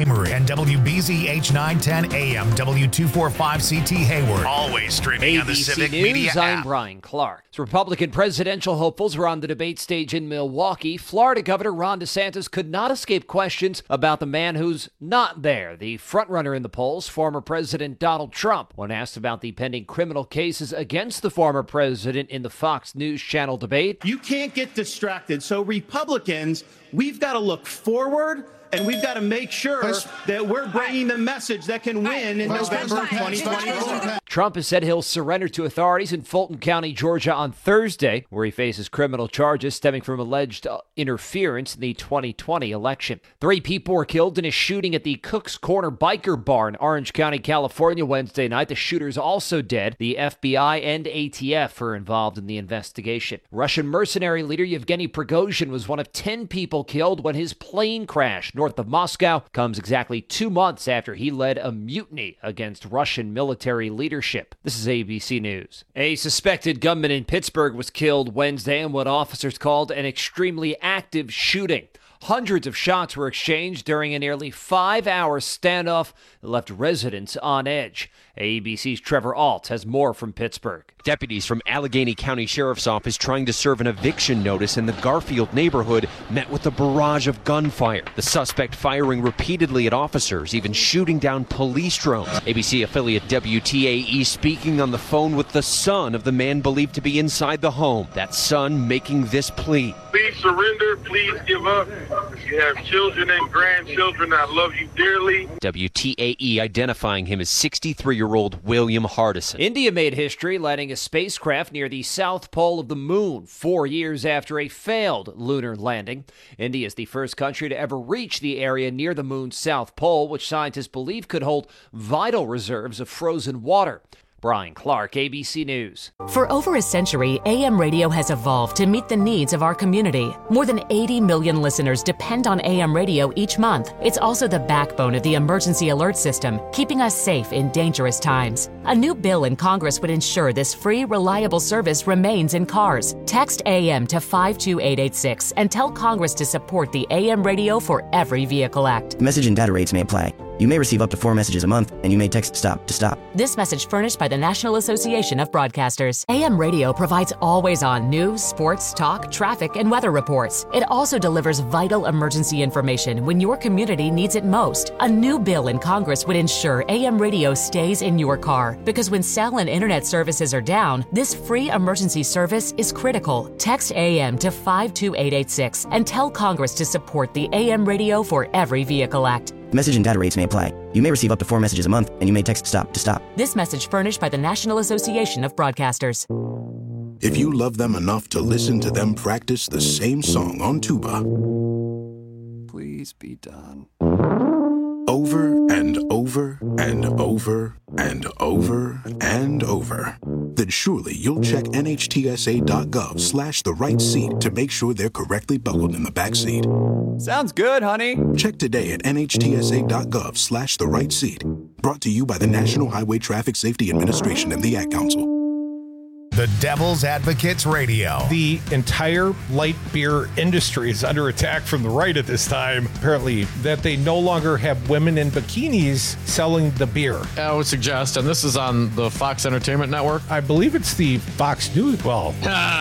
Amory, and WBZH 910 AM, W245CT Hayward. Always streaming on the Civic Media I'm app. Brian Clark. As Republican presidential hopefuls were on the debate stage in Milwaukee, Florida Governor Ron DeSantis could not escape questions about the man who's not there, the frontrunner in the polls, former President Donald Trump. When asked about the pending criminal cases against the former president in the Fox News Channel debate, you can't get distracted. So Republicans, we've got to look forward, and we've got to make sure that we're bringing the message that can win in November 2024. Trump has said he'll surrender to authorities in Fulton County, Georgia on Thursday, where he faces criminal charges stemming from alleged interference in the 2020 election. 3 people were killed in a shooting at the Cook's Corner Biker Bar in Orange County, California Wednesday night. The shooter's also dead. The FBI and ATF are involved in the investigation. Russian mercenary leader Yevgeny Prigozhin was one of 10 people killed when his plane crashed north of Moscow. Comes exactly 2 months after he led a mutiny against Russian military leadership. This is ABC News. A suspected gunman in Pittsburgh was killed Wednesday in what officers called an extremely active shooting. Hundreds of shots were exchanged during a nearly 5-hour standoff that left residents on edge. ABC's Trevor Alt has more from Pittsburgh. Deputies from Allegheny County Sheriff's Office trying to serve an eviction notice in the Garfield neighborhood met with a barrage of gunfire. The suspect firing repeatedly at officers, even shooting down police drones. ABC affiliate WTAE speaking on the phone with the son of the man believed to be inside the home. That son making this plea. Please surrender. Please give up. You have children and grandchildren. I love you dearly. WTAE identifying him as 63-year-old William Hardison. India made history landing a spacecraft near the south pole of the moon 4 years after a failed lunar landing. India is the first country to ever reach the area near the moon's south pole, which scientists believe could hold vital reserves of frozen water. Brian Clark, ABC News. For over a century, AM radio has evolved to meet the needs of our community. More than 80 million listeners depend on AM radio each month. It's also the backbone of the emergency alert system, keeping us safe in dangerous times. A new bill in Congress would ensure this free, reliable service remains in cars. Text AM to 52886 and tell Congress to support the AM Radio for Every Vehicle Act. Message and data rates may apply. You may receive up to 4 messages a month, and you may text STOP to stop. This message furnished by the National Association of Broadcasters. AM radio provides always-on news, sports, talk, traffic, and weather reports. It also delivers vital emergency information when your community needs it most. A new bill in Congress would ensure AM radio stays in your car, because when cell and internet services are down, this free emergency service is critical. Text AM to 52886 and tell Congress to support the AM Radio for Every Vehicle Act. Message and data rates may apply. You may receive up to 4 messages a month, and you may text STOP to stop. This message furnished by the National Association of Broadcasters. If you love them enough to listen to them practice the same song on tuba, please be done. Over and over and over and over and over, then surely you'll check NHTSA.gov/the right seat to make sure they're correctly buckled in the back seat. Sounds good, honey. Check today at NHTSA.gov/the right seat. Brought to you by the National Highway Traffic Safety Administration and the Ad Council. The Devil's Advocates Radio. The entire light beer industry is under attack from the right at this time, apparently, that they no longer have women in bikinis selling the beer. I would suggest, and this is on the Fox Entertainment Network. I believe it's the Fox News. Well,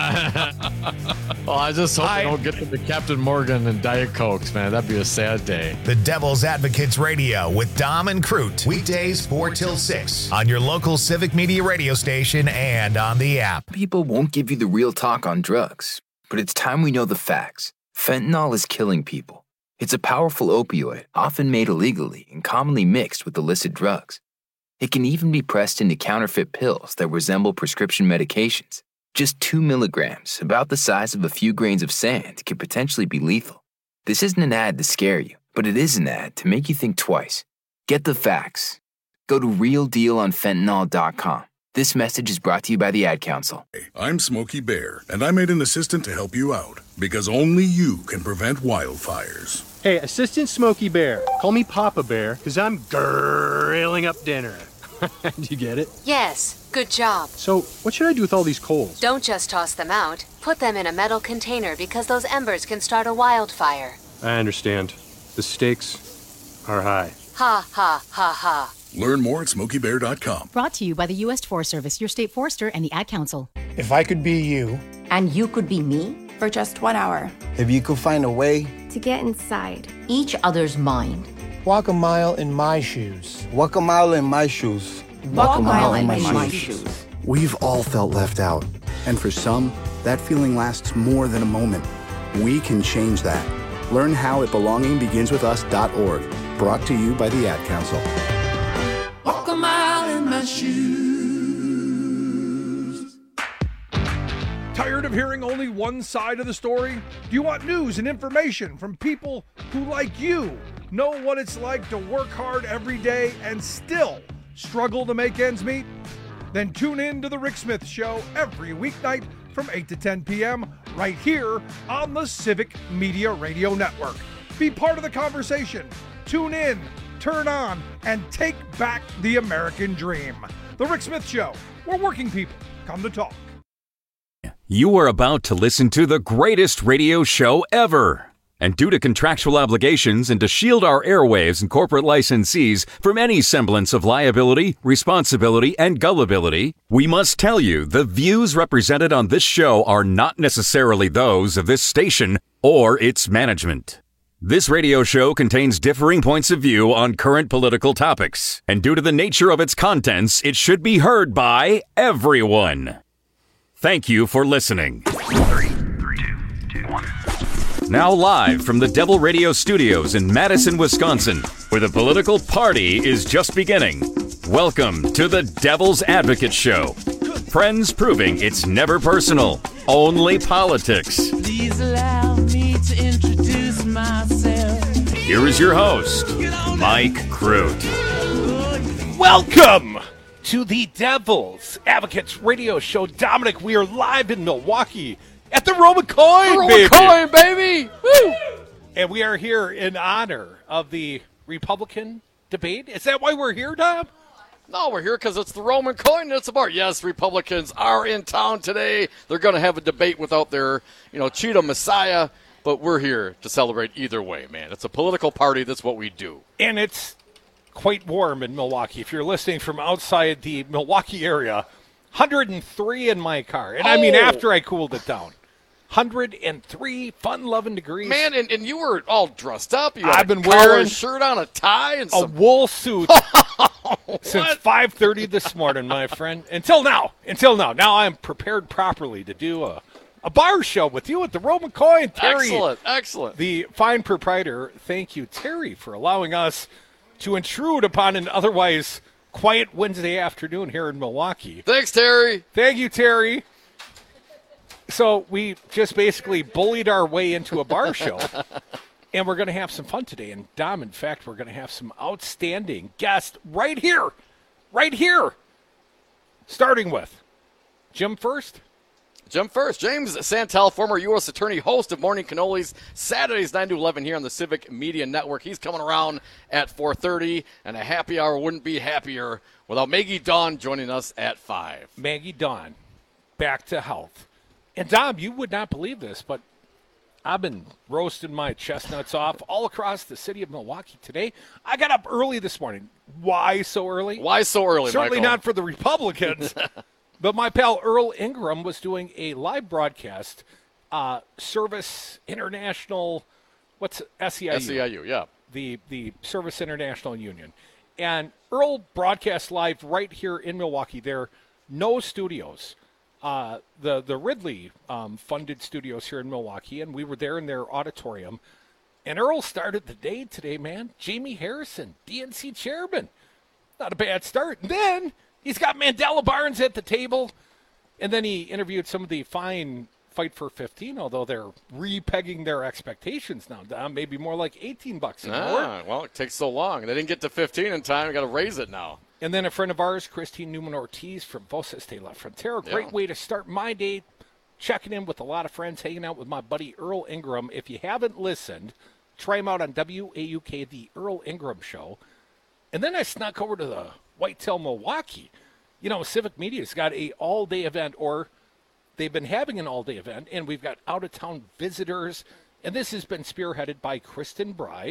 I just hope they don't get to the Captain Morgan and Diet Cokes, man. That'd be a sad day. The Devil's Advocates Radio with Dom and Crute. Weekdays 4 till 6 on your local Civic Media radio station and on the app. People won't give you the real talk on drugs, but it's time we know the facts. Fentanyl is killing people. It's a powerful opioid, often made illegally and commonly mixed with illicit drugs. It can even be pressed into counterfeit pills that resemble prescription medications. Just 2 milligrams, about the size of a few grains of sand, can potentially be lethal. This isn't an ad to scare you, but it is an ad to make you think twice. Get the facts. Go to realdealonfentanyl.com. This message is brought to you by the Ad Council. I'm Smokey Bear, and I made an assistant to help you out, because only you can prevent wildfires. Hey, Assistant Smokey Bear. Call me Papa Bear, because I'm grilling up dinner. Do you get it? Yes, good job. So, what should I do with all these coals? Don't just toss them out. Put them in a metal container because those embers can start a wildfire. I understand. The stakes are high. Ha ha ha ha. Learn more at SmokeyBear.com. Brought to you by the U.S. Forest Service, your state forester, and the Ad Council. If I could be you. And you could be me? For just 1 hour. If you could find a way. To get inside. Each other's mind. Walk a mile in my shoes. Walk a mile in my shoes. Walk a mile in my shoes. We've all felt left out. And for some, that feeling lasts more than a moment. We can change that. Learn how at belongingbeginswithus.org. Brought to you by the Ad Council. Walk a mile in my shoes. Tired of hearing only one side of the story? Do you want news and information from people who, like you, know what it's like to work hard every day and still struggle to make ends meet? Then tune in to The Rick Smith Show every weeknight from 8 to 10 p.m. right here on the Civic Media Radio Network. Be part of the conversation. Tune in, turn on, and take back the American dream. The Rick Smith Show, where working people come to talk. You are about to listen to the greatest radio show ever. And due to contractual obligations and to shield our airwaves and corporate licensees from any semblance of liability, responsibility, and gullibility, we must tell you the views represented on this show are not necessarily those of this station or its management. This radio show contains differing points of view on current political topics, and due to the nature of its contents, it should be heard by everyone. Thank you for listening. 3, 2, 1. Now live from the Devil Radio Studios in Madison, Wisconsin, where the political party is just beginning. Welcome to the Devil's Advocate Show. Friends proving it's never personal, only politics. Please allow me to introduce myself. Here is your host, Mike Crute. Welcome to the Devil's Advocates Radio Show. Dominic, we are live in Milwaukee at the Roman Coin, baby. Roman Coin, baby! Woo! And we are here in honor of the Republican debate. Is that why we're here, Dom? No, we're here because it's the Roman Coin and it's a bar. Yes, Republicans are in town today. They're going to have a debate without their, Cheetah Messiah, but we're here to celebrate either way, man. It's a political party. That's what we do. And it's quite warm in Milwaukee. If you're listening from outside the Milwaukee area, 103 in my car. And I mean, after I cooled it down. 103 fun-loving degrees. Man, and you were all dressed up. You I've been wearing a shirt on, a tie, and a wool suit since 5:30 this morning, my friend. Until now. Now I'm prepared properly to do a bar show with you at the Roman Coin. Terry, excellent. The fine proprietor, thank you, Terry, for allowing us to intrude upon an otherwise quiet Wednesday afternoon here in Milwaukee. Thanks, Terry. Thank you, Terry. So we just basically bullied our way into a bar show, and we're going to have some fun today. And, Dom, in fact, we're going to have some outstanding guests right here, starting with Jim first. James Santel, former U.S. Attorney, host of Morning Cannolis, Saturdays 9 to 11 here on the Civic Media Network. He's coming around at 4:30, and a happy hour wouldn't be happier without Maggie Dawn joining us at 5. Maggie Dawn, back to health. And, Dom, you would not believe this, but I've been roasting my chestnuts off all across the city of Milwaukee today. I got up early this morning. Why so early? Certainly Michael? Not for the Republicans. But my pal Earl Ingram was doing a live broadcast, Service International, what's SEIU? SEIU, yeah. The Service International Union. And Earl broadcast live right here in Milwaukee. There are no studios. The Ridley funded studios here in Milwaukee, and we were there in their auditorium. And Earl started the day today, man. Jamie Harrison, DNC chairman. Not a bad start. And then he's got Mandela Barnes at the table. And then he interviewed some of the fine Fight for 15, although they're re-pegging their expectations now, Dom. Maybe more like $18 an hour. Well, it takes so long. They didn't get to 15 in time. We got to raise it now. And then a friend of ours, Christine Newman-Ortiz from Voces de la Frontera. Great way to start my day, checking in with a lot of friends, hanging out with my buddy Earl Ingram. If you haven't listened, try him out on WAUK, The Earl Ingram Show. And then I snuck over to the Whitetail Milwaukee. Civic Media's got a all-day event, or they've been having an all-day event, and we've got out-of-town visitors. And this has been spearheaded by Kristen Bry,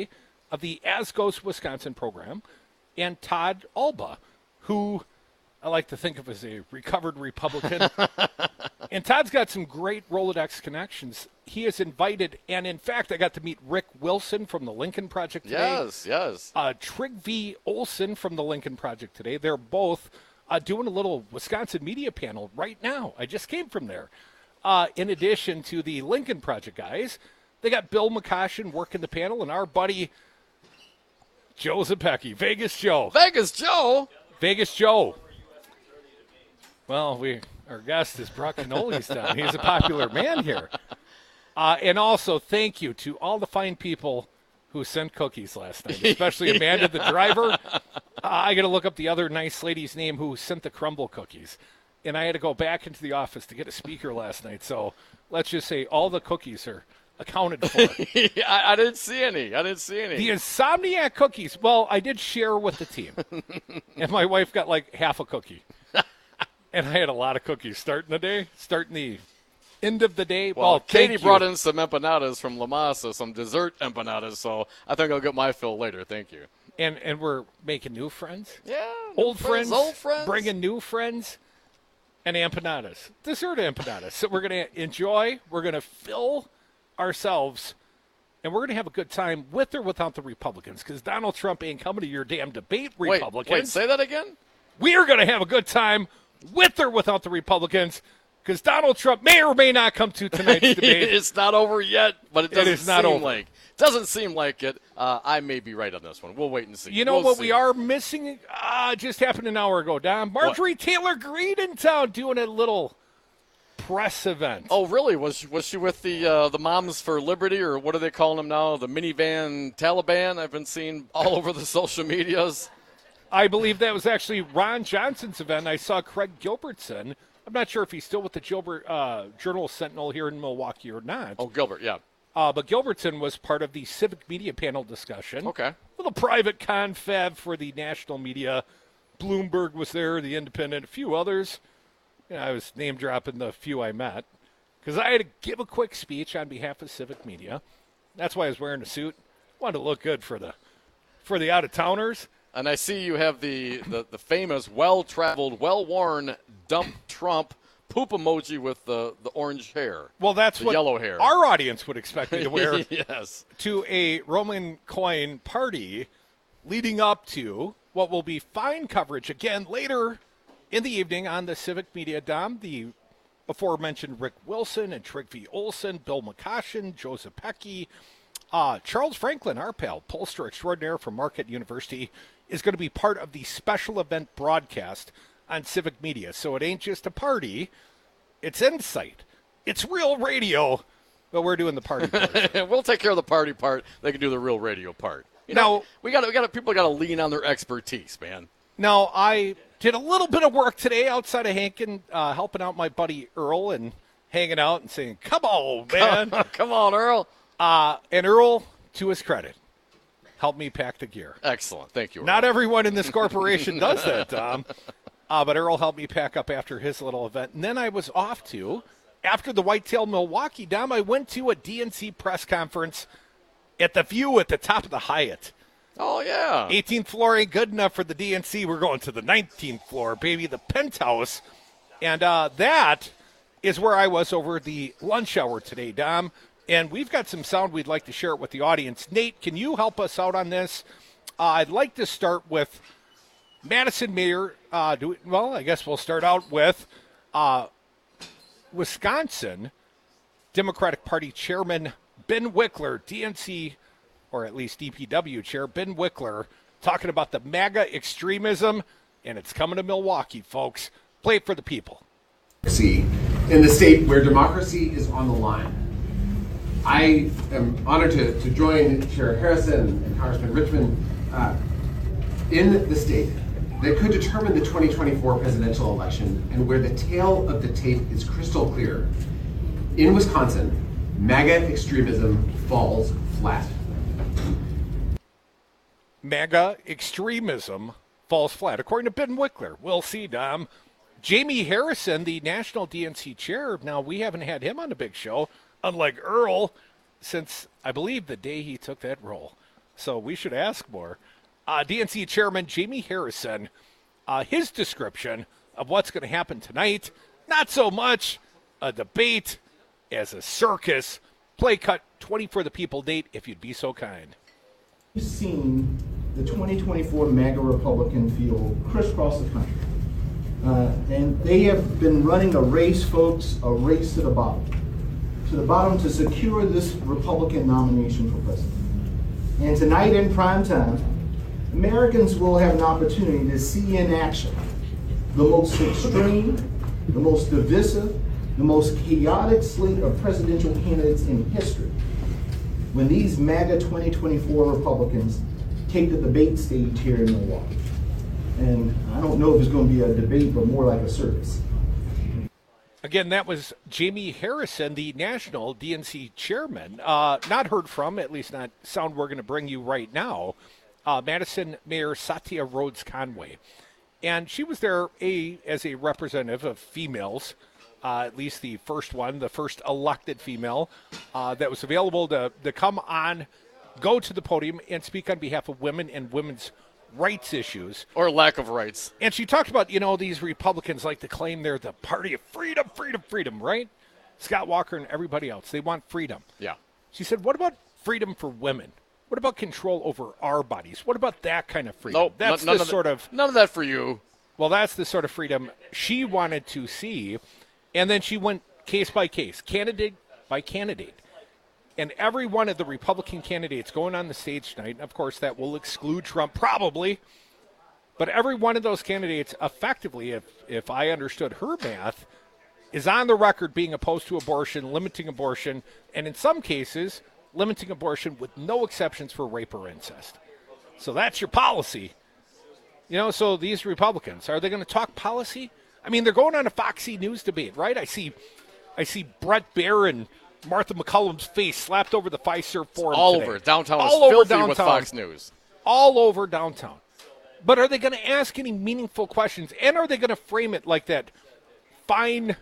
of the As Goes Wisconsin program, and Todd Alba, who I like to think of as a recovered Republican. And Todd's got some great Rolodex connections. He is invited, and in fact, I got to meet Rick Wilson from the Lincoln Project today. Yes. Trygve Olsen from the Lincoln Project today. They're both doing a little Wisconsin media panel right now. I just came from there. In addition to the Lincoln Project guys, they got Bill McCoshen working the panel, and our buddy Joe Zepecki, Vegas Joe. Vegas Joe. Well, our guest is brought cannolis down. He's a popular man here. And also, thank you to all the fine people who sent cookies last night, especially Amanda, the driver. I got to look up the other nice lady's name who sent the crumble cookies. And I had to go back into the office to get a speaker last night. So let's just say all the cookies are accounted for. I didn't see any. The Insomniac cookies, well, I did share with the team. And my wife got like half a cookie. And I had a lot of cookies starting the end of the day. Well, Katie brought in some empanadas from La Masa, some dessert empanadas, so I think I'll get my fill later. Thank you. And we're making new friends. Yeah. Old friends. Bringing new friends. And empanadas. Dessert empanadas. So we're going to enjoy. We're going to fill ourselves. And we're going to have a good time with or without the Republicans. Because Donald Trump ain't coming to your damn debate, Republicans. Wait, say that again? We are going to have a good time with or without the Republicans, because Donald Trump may or may not come to tonight's debate. It's not over yet, but it doesn't seem like it. I may be right on this one. We'll wait and see. You know what we are missing? Just happened an hour ago, Don. Marjorie Taylor Greene in town doing a little press event. Oh, really? Was she with the Moms for Liberty, or what are they calling them now? The minivan Taliban? I've been seeing all over the social medias. I believe that was actually Ron Johnson's event. I saw Craig Gilbertson. I'm not sure if he's still with the Journal-Sentinel here in Milwaukee or not. Oh, Gilbert, yeah. But Gilbertson was part of the civic media panel discussion. Okay. Little private confab for the national media. Bloomberg was there, The Independent, a few others. I was name-dropping the few I met. Because I had to give a quick speech on behalf of civic media. That's why I was wearing a suit. Wanted to look good for the out-of-towners. And I see you have the famous, well-traveled, well-worn dump Trump poop emoji with the orange hair. Well, that's the what yellow hair. Our audience would expect me to wear yes. to a Roman coin party leading up to what will be fine coverage again later in the evening on the Civic Media Dom. The aforementioned Rick Wilson and Trygve Olsen, Bill McCoshen, Joe Zepecki, Charles Franklin, our pal, pollster extraordinaire from Marquette University, is going to be part of the special event broadcast on Civic Media. So it ain't just a party, it's insight. It's real radio, but we're doing the party part. We'll take care of the party part. They can do the real radio part. People got to lean on their expertise, man. Now, I did a little bit of work today outside of Hankin, helping out my buddy Earl and hanging out and saying, "Come on, man, come on, Earl." And Earl, to his credit, helped me pack the gear. Excellent. Thank you, Earl. Not everyone in this corporation does that, Tom. But Earl helped me pack up after his little event. And then I was off to, after the Whitetail Milwaukee, Dom, I went to a DNC press conference at the View at the top of the Hyatt. Oh, yeah. 18th floor ain't good enough for the DNC. We're going to the 19th floor, baby, the penthouse. And that is where I was over the lunch hour today, Dom. And we've got some sound we'd like to share with the audience. Nate, can you help us out on this? I'd like to start with Madison Mayor. I guess we'll start out with Wisconsin Democratic Party Chairman Ben Wickler, DNC, or at least DPW Chair Ben Wickler, talking about the MAGA extremism, and it's coming to Milwaukee, folks. Play it for the people. In the state where democracy is on the line. I am honored to join Chair Harrison and Congressman Richmond in the state that could determine the 2024 presidential election and where the tale of the tape is crystal clear. In Wisconsin, MAGA extremism falls flat. MAGA extremism falls flat, according to Ben Wickler. We'll see, Dom. Jamie Harrison, the national DNC chair. Now, we haven't had him on the big show, unlike Earl, since I believe the day he took that role. so we should ask more. DNC Chairman Jamie Harrison, his description of what's going to happen tonight, not so much a debate as a circus. Play cut 20 for the people, Nate, if you'd be so kind. We've seen the 2024 MAGA Republican field crisscross the country. And they have been running a race, folks, a race to the bottom to secure this Republican nomination for president. And tonight in prime time, Americans will have an opportunity to see in action the most extreme, the most divisive, the most chaotic slate of presidential candidates in history when these MAGA 2024 Republicans take the debate stage here in Milwaukee. And I don't know if it's going to be a debate, but more like a circus. Again, that was Jamie Harrison, the national DNC chairman. Not heard from, at least not sound we're going to bring you right now, Madison Mayor Satya Rhodes Conway. And she was there as a representative of females, at least the first one, the first elected female that was available to come on, go to the podium and speak on behalf of women and women's rights issues. Or lack of rights. And she talked about, these Republicans like to claim they're the party of freedom, freedom, freedom, right? Scott Walker and everybody else, they want freedom. Yeah. She said, what about freedom for women? What about control over our bodies? What about that kind of freedom? Nope, that's none of that for you. Well, that's the sort of freedom she wanted to see. And then she went case by case, candidate by candidate. And every one of the Republican candidates going on the stage tonight, and of course that will exclude Trump probably, but every one of those candidates effectively, if I understood her math, is on the record being opposed to abortion, limiting abortion, and in some cases, limiting abortion with no exceptions for rape or incest. So that's your policy. So these Republicans, are they going to talk policy? I mean, they're going on a Foxy News debate, right? I see Brett Baer and Martha McCullum's face slapped over the Fiserv Forum all today. Over. Downtown is all over filthy downtown, with Fox News. All over downtown. But are they going to ask any meaningful questions? And are they going to frame it like that fine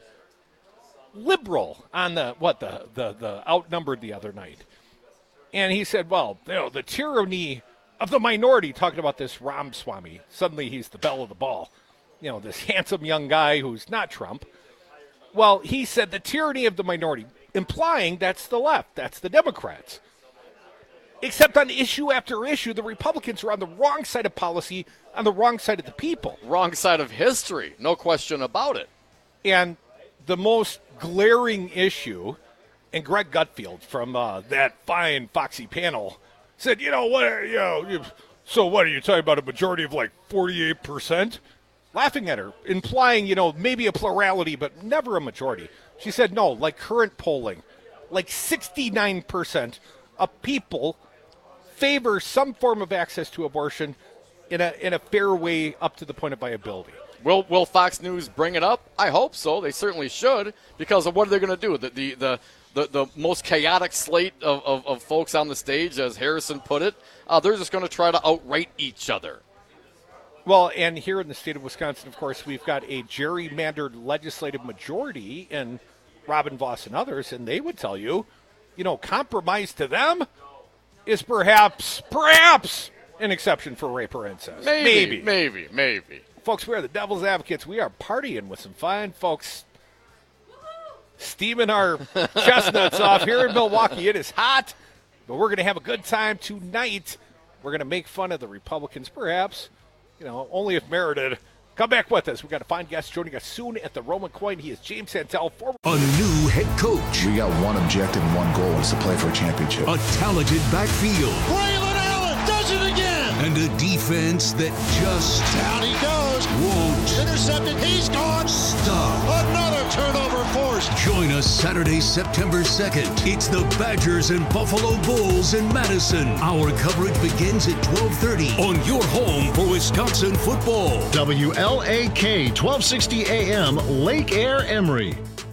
liberal on the outnumbered the other night? And he said, well, the tyranny of the minority, talking about this Ramaswamy. Suddenly he's the belle of the ball. This handsome young guy who's not Trump. Well, he said the tyranny of the minority, implying that's the left, that's the Democrats. Except on issue after issue, the Republicans are on the wrong side of policy, on the wrong side of the people. Wrong side of history, no question about it. And the most glaring issue, and Greg Gutfield from that fine Foxy panel said, so what are you talking about, a majority of like 48%? Laughing at her, implying, maybe a plurality, but never a majority. She said, no, like current polling, like 69% of people favor some form of access to abortion in a fair way up to the point of viability. Will Fox News bring it up? I hope so. They certainly should, because of what are they going to do? The most chaotic slate of folks on the stage, as Harrison put it, they're just going to try to outright each other. Well, and here in the state of Wisconsin, of course, we've got a gerrymandered legislative majority in Robin Voss and others, and they would tell you, compromise to them is perhaps an exception for rape or incest. Maybe. Folks, we are the devil's advocates. We are partying with some fine folks, steaming our chestnuts off here in Milwaukee. It is hot, but we're going to have a good time tonight. We're going to make fun of the Republicans, perhaps. Only if merited. Come back with us. We've got a fine guest joining us soon at the Roman Coin. He is James Santel, former. A new head coach. We got one objective and one goal, is to play for a championship. A talented backfield. Braylon Allen does it again. And a defense that just down he goes. Won't. Intercepted. He's gone. Stop. Another turnover forced. Join us Saturday, September 2nd. It's the Badgers and Buffalo Bulls in Madison. Our coverage begins at 12:30 on your home for Wisconsin football. WLAK 1260 AM, Lake Air, Emory.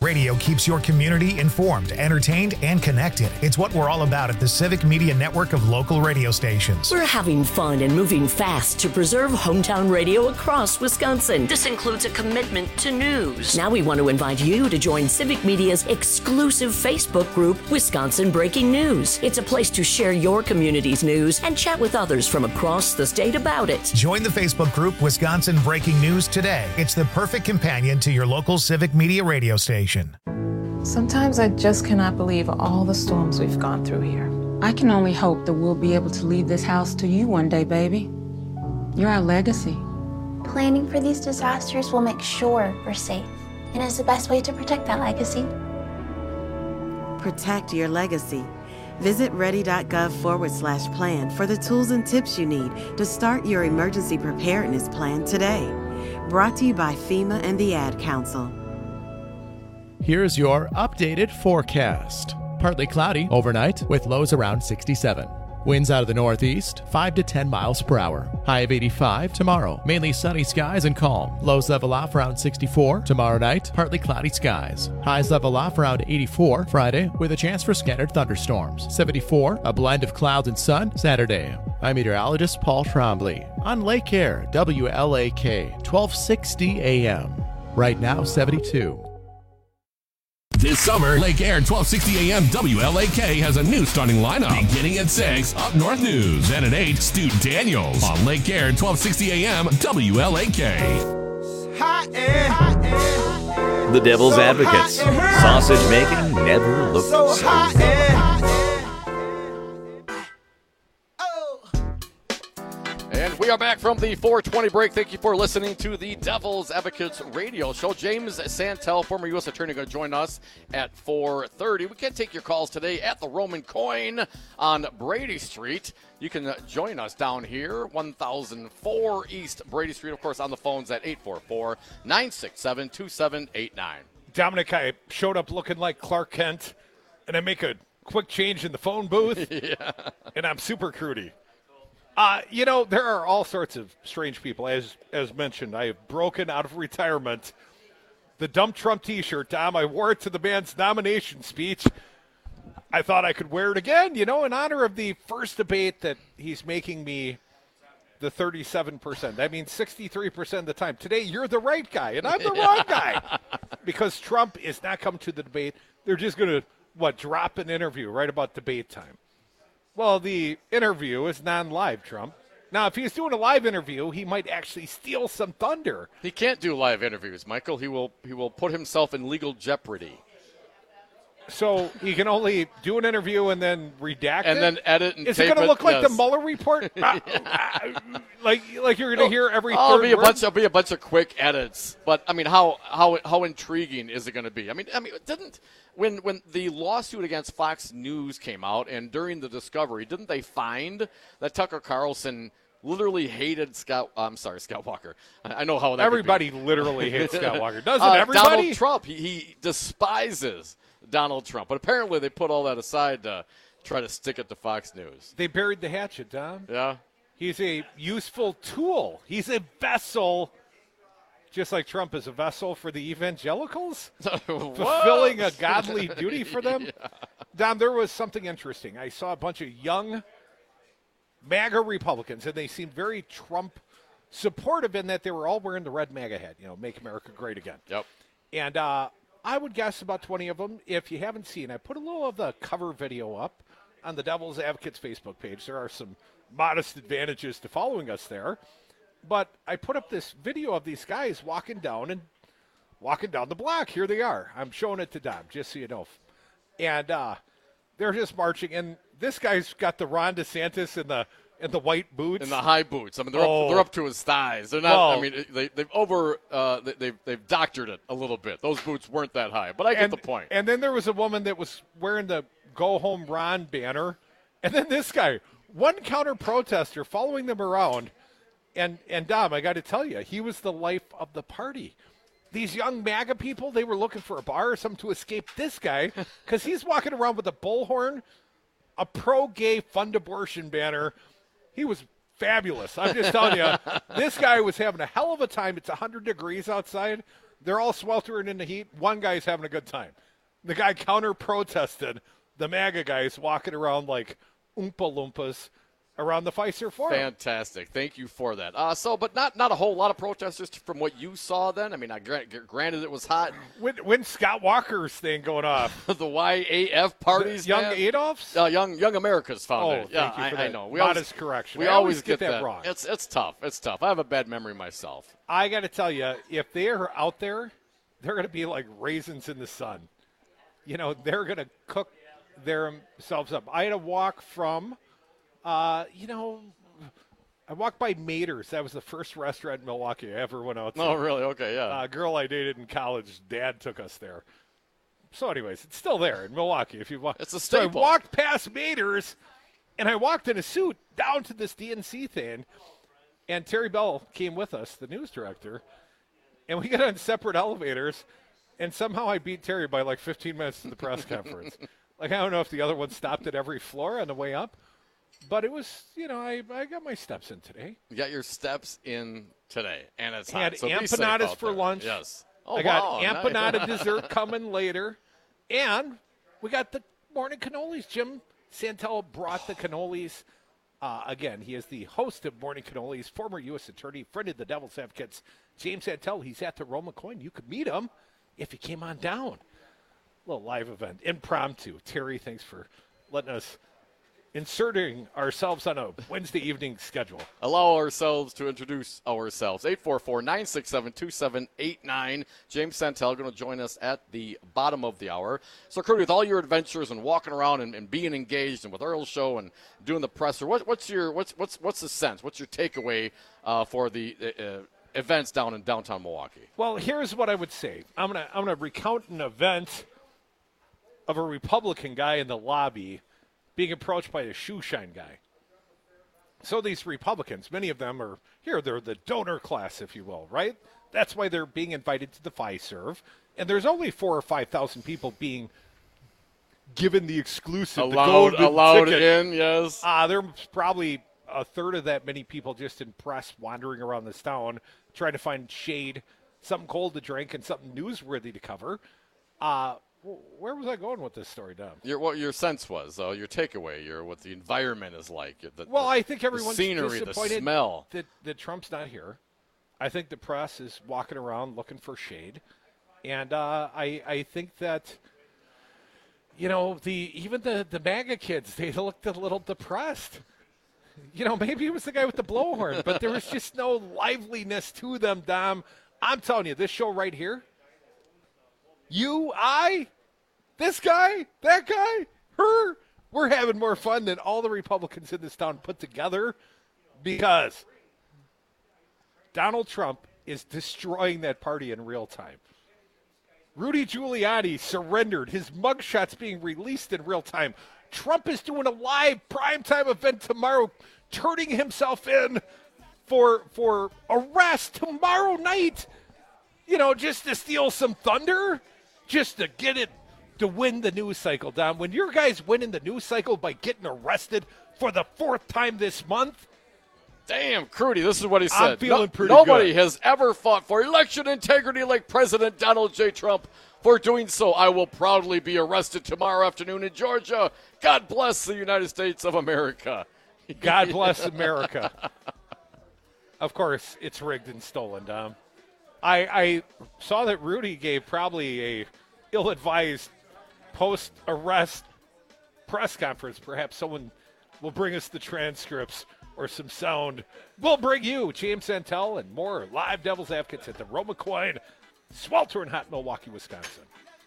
Radio keeps your community informed, entertained, and connected. It's what we're all about at the Civic Media Network of local radio stations. We're having fun and moving fast to preserve hometown radio across Wisconsin. This includes a commitment to news. Now we want to invite you to join Civic Media's exclusive Facebook group, Wisconsin Breaking News. It's a place to share your community's news and chat with others from across the state about it. Join the Facebook group Wisconsin Breaking News today. It's the perfect companion to your local Civic Media radio station. Sometimes I just cannot believe all the storms we've gone through here. I can only hope that we'll be able to leave this house to you one day, baby. You're our legacy. Planning for these disasters will make sure we're safe, and is the best way to protect that legacy. Protect your legacy. Visit ready.gov/plan for the tools and tips you need to start your emergency preparedness plan today. Brought to you by FEMA and the Ad Council. Here's your updated forecast. Partly cloudy overnight with lows around 67. Winds out of the northeast, 5 to 10 miles per hour. High of 85 tomorrow. Mainly sunny skies and calm. Lows level off around 64. Tomorrow night, partly cloudy skies. Highs level off around 84 Friday with a chance for scattered thunderstorms. 74, a blend of clouds and sun Saturday. I'm meteorologist Paul Trombley on Lake Air, WLAK, 1260 AM. Right now, 72. This summer, Lake Air 1260 AM WLAK has a new starting lineup. Beginning at 6, Up North News. And at 8, Stu Daniels on Lake Air 1260 AM WLAK. The Devil's Advocates. Sausage making never looked so And we are back from the 420 break. Thank you for listening to the Devil's Advocates radio show. James Santel, former U.S. Attorney, going to join us at 4:30. We can take your calls today at the Roman Coin on Brady Street. You can join us down here, 1004 East Brady Street. Of course, on the phones at 844-967-2789. Dominic, I showed up looking like Clark Kent, and I make a quick change in the phone booth, and I'm super crudy. There are all sorts of strange people. As mentioned, I have broken out of retirement. The Dump Trump t-shirt, Dom, I wore it to the man's nomination speech. I thought I could wear it again, in honor of the first debate that he's making me the 37%. That means 63% of the time. Today, you're the right guy, and I'm the wrong guy. Because Trump is not coming to the debate. They're just going to, drop an interview right about debate time. Well, the interview is non-live, Trump. Now, if he's doing a live interview, he might actually steal some thunder. He can't do live interviews, Michael. He will put himself in legal jeopardy. So he can only do an interview and then redact and it? then edit and Is tape it going to look like yes. the Mueller report? like you're going to hear every It'll third be word? It'll be a bunch of quick edits. But I mean, how intriguing is it going to be? I mean, when the lawsuit against Fox News came out and during the discovery, didn't they find that Tucker Carlson literally hated Scott Walker? I know how that everybody could be. Literally hates Scott Walker. Doesn't everybody? Donald Trump, he despises Donald Trump. But apparently they put all that aside to try to stick it to Fox News. They buried the hatchet, Tom. Yeah. He's a useful tool. He's a vessel, just like Trump is a vessel for the evangelicals, fulfilling a godly duty for them. Yeah. Dom, there was something interesting. I saw a bunch of young MAGA Republicans, and they seemed very Trump supportive in that they were all wearing the red MAGA hat, Make America Great Again. Yep. And I would guess about 20 of them. If you haven't seen, I put a little of the cover video up on the Devil's Advocates Facebook page. There are some modest advantages to following us there. But I put up this video of these guys walking down the block. Here they are. I'm showing it to Dom, just so you know. And they're just marching. And this guy's got the Ron DeSantis in the white boots. In the high boots. I mean, they're up to his thighs. They're not. I mean, they've doctored it a little bit. Those boots weren't that high, but I get the point. And then there was a woman that was wearing the Go Home Ron banner, and then this guy, one counter protester, following them around. And Dom, I got to tell you, he was the life of the party. These young MAGA people, they were looking for a bar or something to escape this guy because he's walking around with a bullhorn, a pro-gay fund abortion banner. He was fabulous. I'm just telling you, this guy was having a hell of a time. It's 100 degrees outside. They're all sweltering in the heat. One guy's having a good time. The guy counter-protested the MAGA guys walking around like Oompa Loompas around the Fiserv Forum. Fantastic. Thank you for that. But not a whole lot of protesters from what you saw then. I mean, granted it was hot. When Scott Walker's thing going off. The YAF parties. Young Adolphs? Young America's founder. Oh, thank you for that. I know. Modest correction. We always get that wrong. It's tough. It's tough. I have a bad memory myself. I got to tell you, if they're out there, they're going to be like raisins in the sun. You know, they're going to cook themselves up. I had to walk from, I walked by Mater's. That was the first restaurant in Milwaukee I ever went out to. Oh, really? Okay, yeah. A girl I dated in college, Dad took us there. So anyways, it's still there in Milwaukee. If you walk, it's a staple. So I walked past Mater's, and I walked in a suit down to this DNC thing, and Terry Bell came with us, the news director, and we got on separate elevators, and somehow I beat Terry by like 15 minutes to the press conference. Like, I don't know if the other one stopped at every floor on the way up, but it was, I got my steps in today. You got your steps in today, and it's I hot. had So empanadas for lunch. Yes. Oh, I got wow, empanada nice. dessert coming later, and we got the morning cannolis. Jim Santel brought the cannolis. Again, he is the host of Morning Cannolis, former U.S. attorney, friend of the Devil's Advocates, James Santel. He's at the Roma Coin. You could meet him if he came on down. A little live event, impromptu. Terry, thanks for letting us inserting ourselves on a Wednesday evening schedule. Allow ourselves to introduce ourselves. 844-967-2789. James Santel going to join us at the bottom of the hour. So, Crudy, with all your adventures and walking around and being engaged, and with Earl's show and doing the presser, what's the sense? What's your takeaway for the events down in downtown Milwaukee? Well, here's what I would say. I'm gonna recount an event of a Republican guy in the lobby being approached by a shoe shine guy. So these Republicans, many of them are here, they're the donor class, if you will, right? That's why they're being invited to the Fiserv. And there's only 4,000 or 5,000 people being given the exclusive, allowed ticket. in, yes. There's probably a third of that many people just in press wandering around this town trying to find shade, something cold to drink, and something newsworthy to cover. Where was I going with this story, Dom? What your sense was, your takeaway, what the environment is like. I think everyone's the scenery, disappointed the smell. that Trump's not here. I think the press is walking around looking for shade. And I think that, even the MAGA kids, they looked a little depressed. Maybe it was the guy with the blowhorn, but there was just no liveliness to them, Dom. I'm telling you, this show right here, you, I, this guy, that guy, her, we're having more fun than all the Republicans in this town put together because Donald Trump is destroying that party in real time. Rudy Giuliani surrendered. His mugshot's being released in real time. Trump is doing a live primetime event tomorrow, turning himself in for arrest tomorrow night, just to steal some thunder. Just to get it, to win the news cycle, Dom. When your guys winning the news cycle by getting arrested for the 4th time this month. Damn, Crudy, this is what he said. I'm feeling pretty Nobody good. has ever fought for election integrity like President Donald J. Trump. For doing so, I will proudly be arrested tomorrow afternoon in Georgia. God bless the United States of America. God bless America. Of course, it's rigged and stolen, Dom. I saw that Rudy gave probably a ill-advised post-arrest press conference. Perhaps someone will bring us the transcripts or some sound. We'll bring you James Santel and more live Devil's Advocates at the Roma Coin, sweltering hot Milwaukee, Wisconsin.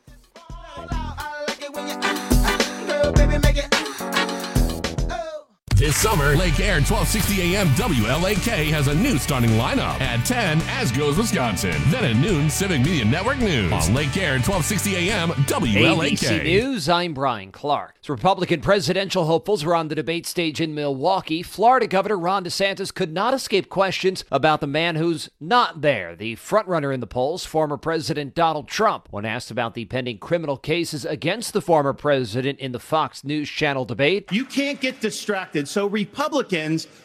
This summer, Lake Air 1260 AM WLAK has a new starting lineup. At 10, as goes Wisconsin. Then at noon, Civic Media Network News. On Lake Air 1260 AM WLAK. ABC News, I'm Brian Clark. Republican presidential hopefuls were on the debate stage in Milwaukee. Florida Governor Ron DeSantis could not escape questions about the man who's not there, the frontrunner in the polls, former President Donald Trump. When asked about the pending criminal cases against the former president in the Fox News Channel debate, you can't get distracted. So Republicans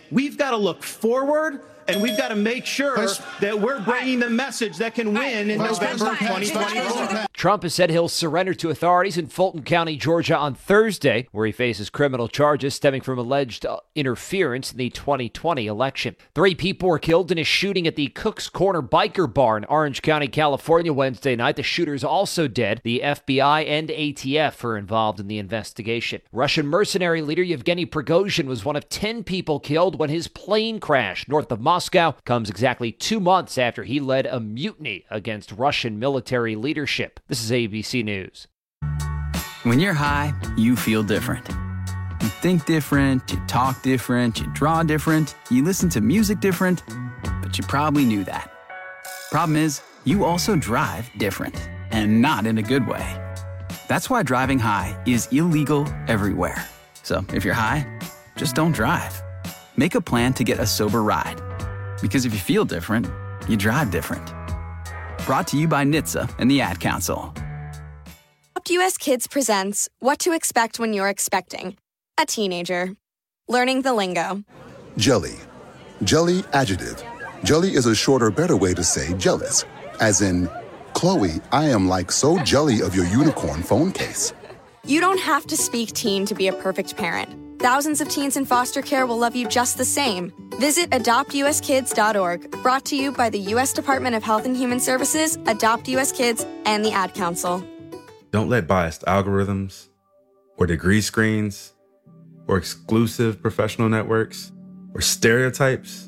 we've got to look forward, and we've got to make sure that we're bringing the message that can win in November 2024. Trump has said he'll surrender to authorities in Fulton County, Georgia on Thursday, where he faces criminal charges stemming from alleged interference in the 2020 election. 3 people were killed in a shooting at the Cook's Corner Biker Bar in Orange County, California, Wednesday night. The shooter's also dead. The FBI and ATF are involved in the investigation. Russian mercenary leader Yevgeny Prigozhin was one of 10 people killed when his plane crashed north of Moscow. Comes exactly 2 months after he led a mutiny against Russian military leadership. This is ABC News. When you're high, you feel different. You think different, you talk different, you draw different, you listen to music different, but you probably knew that. Problem is, you also drive different, and not in a good way. That's why driving high is illegal everywhere. So if you're high, just don't drive. Make a plan to get a sober ride. Because if you feel different, you drive different. Brought to you by NHTSA and the Ad Council. Adopt US Kids presents What to Expect When You're Expecting a Teenager. Learning the lingo. Jelly. Jelly adjective. Jelly is a shorter, better way to say jealous. As in, Chloe, I am like so jelly of your unicorn phone case. You don't have to speak teen to be a perfect parent. Thousands of teens in foster care will love you just the same. Visit adoptuskids.org. Brought to you by the U.S. Department of Health and Human Services, Adopt US Kids, and the Ad Council. Don't let biased algorithms or degree screens or exclusive professional networks or stereotypes.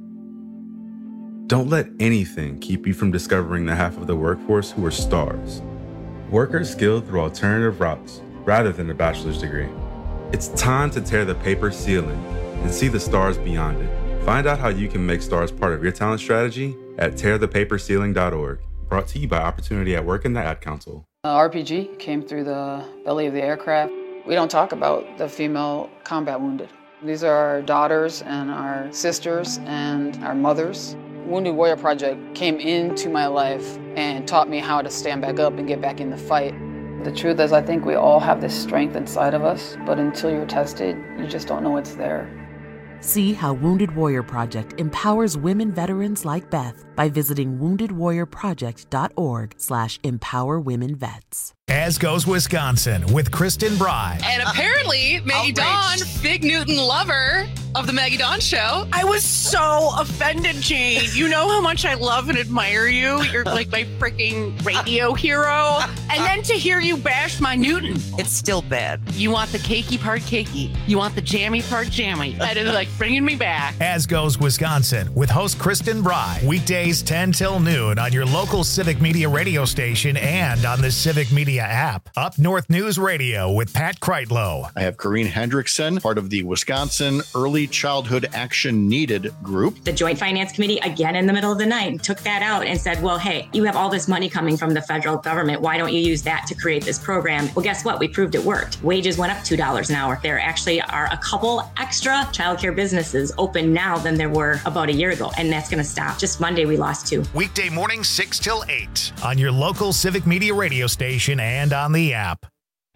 Don't let anything keep you from discovering the half of the workforce who are stars. Workers skilled through alternative routes rather than a bachelor's degree. It's time to tear the paper ceiling and see the stars beyond it. Find out how you can make stars part of your talent strategy at tearthepaperceiling.org. Brought to you by Opportunity at Work and the Ad Council. RPG came through the belly of the aircraft. We don't talk about the female combat wounded. These are our daughters and our sisters and our mothers. Wounded Warrior Project came into my life and taught me how to stand back up and get back in the fight. The truth is, I think we all have this strength inside of us, but until you're tested, you just don't know it's there. See how Wounded Warrior Project empowers women veterans like Beth by visiting woundedwarriorproject.org/empowerwomenvets. As Goes Wisconsin with Kristen Bry. And apparently, Maggie Dawn, Big Newton lover of the Maggie Dawn Show. I was so offended, Jane. You know how much I love and admire you. You're like my freaking radio hero. And then to hear you bash my Newton. It's still bad. You want the cakey part cakey. You want the jammy part jammy. That is like bringing me back. As Goes Wisconsin with host Kristen Bry. Weekdays 10 till noon on your local Civic Media radio station and on the Civic Media app. Up North News Radio with Pat Kreitlow. I have Corrine Hendrickson, part of the Wisconsin Early Childhood Action Needed group. The Joint Finance Committee, again in the middle of the night, took that out and said, well, hey, you have all this money coming from the federal government. Why don't you use that to create this program? Well, guess what? We proved it worked. Wages went up $2 an hour. There actually are a couple extra childcare businesses open now than there were about a year ago, and that's going to stop. Just Monday, we lost 2. Weekday mornings 6 till 8 on your local Civic Media radio station and on the app.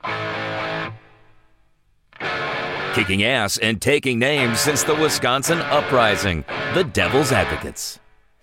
Kicking ass and taking names since the Wisconsin Uprising, the Devil's Advocates.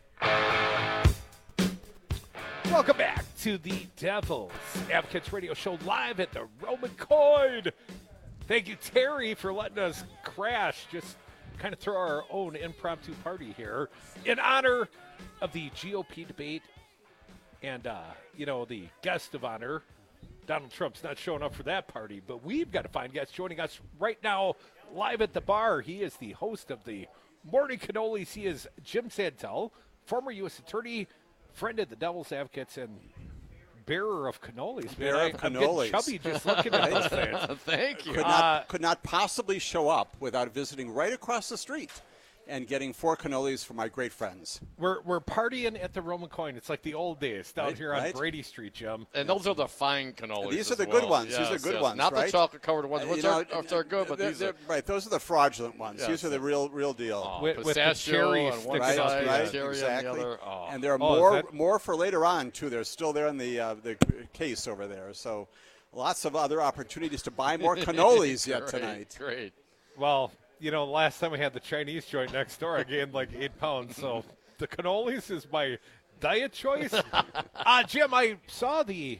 Welcome back to the Devil's Advocates radio show live at the Roman Coin. Thank you, Terry, for letting us crash. Just kind of throw our own impromptu party here in honor of the GOP debate and, the guest of honor. Donald Trump's not showing up for that party, but we've got a fine guest joining us right now live at the bar. He is the host of the Morning Cannolis. He is Jim Santel, former U.S. attorney, friend of the Devil's Advocates, and bearer of cannolis. Bearer of cannolis. I'm getting chubby just looking at those things. Thank you. Could not possibly show up without visiting right across the street and getting 4 cannolis for my great friends. We're partying at the Roman Coin. It's like the old days down here on Brady Street, Jim. And those are the fine cannolis. And these are the good ones. Yes, these are good ones, not right? the chocolate-covered ones. Which are good, but these are... Right, those are the fraudulent ones. Yes. These are the real deal. Oh, with the cherry right, cherry exactly. On the other. And there are more for later on, too. They're still there in the case over there. So lots of other opportunities to buy more cannolis yet tonight. Great. Well, last time we had the Chinese joint next door, I gained like 8 pounds. So the cannolis is my diet choice. Jim, I saw the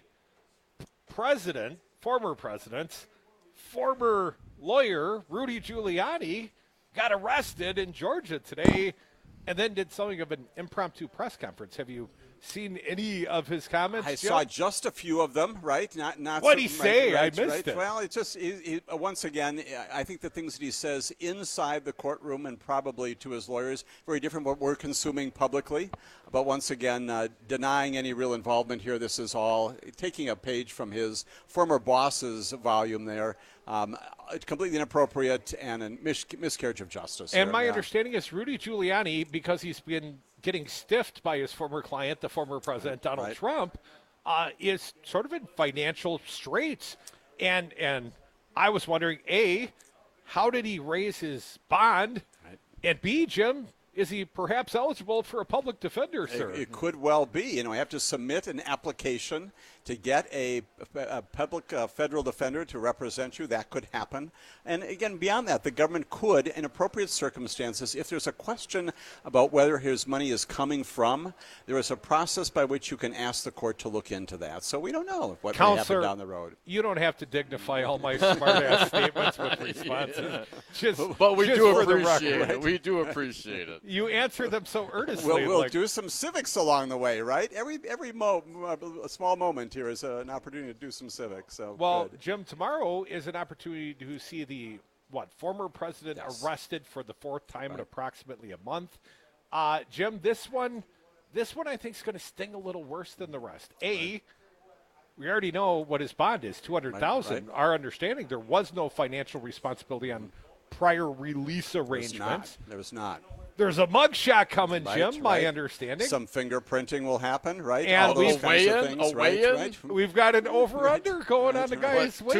former president, former lawyer, Rudy Giuliani, got arrested in Georgia today and then did something of an impromptu press conference. Have you seen any of his comments? I Jim? saw just a few of them, right? Not. What'd he say? Right, I missed it. Well, it's just once again, I think the things that he says inside the courtroom and probably to his lawyers very different from what we're consuming publicly. But once again, denying any real involvement here. This is all taking a page from his former boss's volume there. Completely inappropriate and a miscarriage of justice. And my understanding is Rudy Giuliani, because he's been getting stiffed by his former client, the former president Donald Trump, is sort of in financial straits. And I was wondering, A, how did he raise his bond? And B, Jim, is he perhaps eligible for a public defender, sir? It could well be. I have to submit an application to get a public federal defender to represent you. That could happen. And again, beyond that, the government could, in appropriate circumstances, if there's a question about whether his money is coming from, there is a process by which you can ask the court to look into that. So we don't know what may happen down the road. You don't have to dignify all my smart-ass statements with responses. But we do appreciate it. We do appreciate it. You answer them so earnestly. We'll do some civics along the way, right? Every small moment here is an opportunity to do some civics. So good. Jim, tomorrow is an opportunity to see the former president arrested for the fourth time in approximately a month. Jim, this one I think is going to sting a little worse than the rest. We already know what his bond is, $200,000. Right. Our understanding, there was no financial responsibility on prior release arrangements. There was not. There's a mugshot coming, Jim, my understanding. Some fingerprinting will happen, right? And all those kinds of things, right? We've got an over-under going on the guy's weight.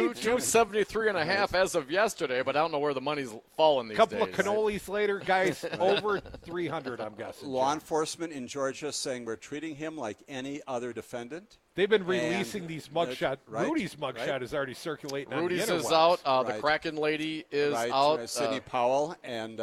273.5 as of yesterday, but I don't know where the money's falling these days. Couple of cannolis later, guys, over 300, I'm guessing. Law enforcement in Georgia saying we're treating him like any other defendant. They've been releasing these mugshots. Rudy's mugshot is already circulating on the Rudy's interwebs. is out. The Kraken lady is out. Sidney Powell and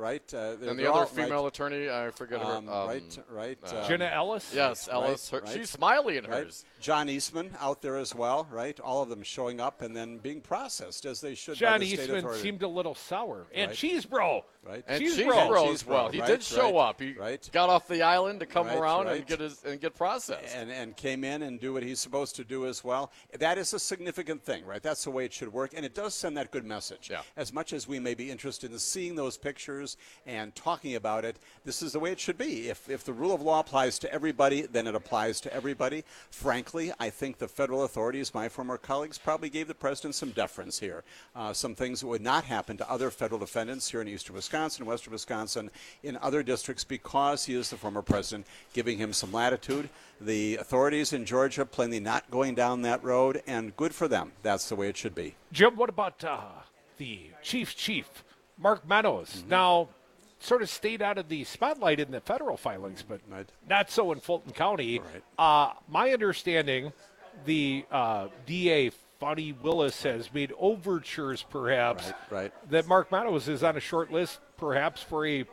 and the other female attorney, I forget her. Jenna Ellis? Yes, Ellis. She's smiley in hers. John Eastman out there as well, right? All of them showing up and then being processed as they should. John by the state Eastman authority. seemed a little sour. And Cheese Bro. Right. And Cheese Bro as well. He did show up. He got off the island to come around and get processed. And came in and do what he's supposed to do as well. That is a significant thing, right? That's the way it should work. And it does send that good message. Yeah. As much as we may be interested in seeing those pictures and talking about it, this is the way it should be. If the rule of law applies to everybody, then it applies to everybody. Frankly, I think the federal authorities, my former colleagues, probably gave the president some deference here. Some things that would not happen to other federal defendants here in eastern Wisconsin, western Wisconsin, in other districts because he is the former president, giving him some latitude. The authorities in Georgia plainly not going down that road, and good for them. That's the way it should be. Jim, what about the chief, Mark Meadows? Now, sort of stayed out of the spotlight in the federal filings, but not so in Fulton County. My understanding, the DA, Fani Willis, has made overtures, perhaps, that Mark Meadows is on a short list, perhaps, for a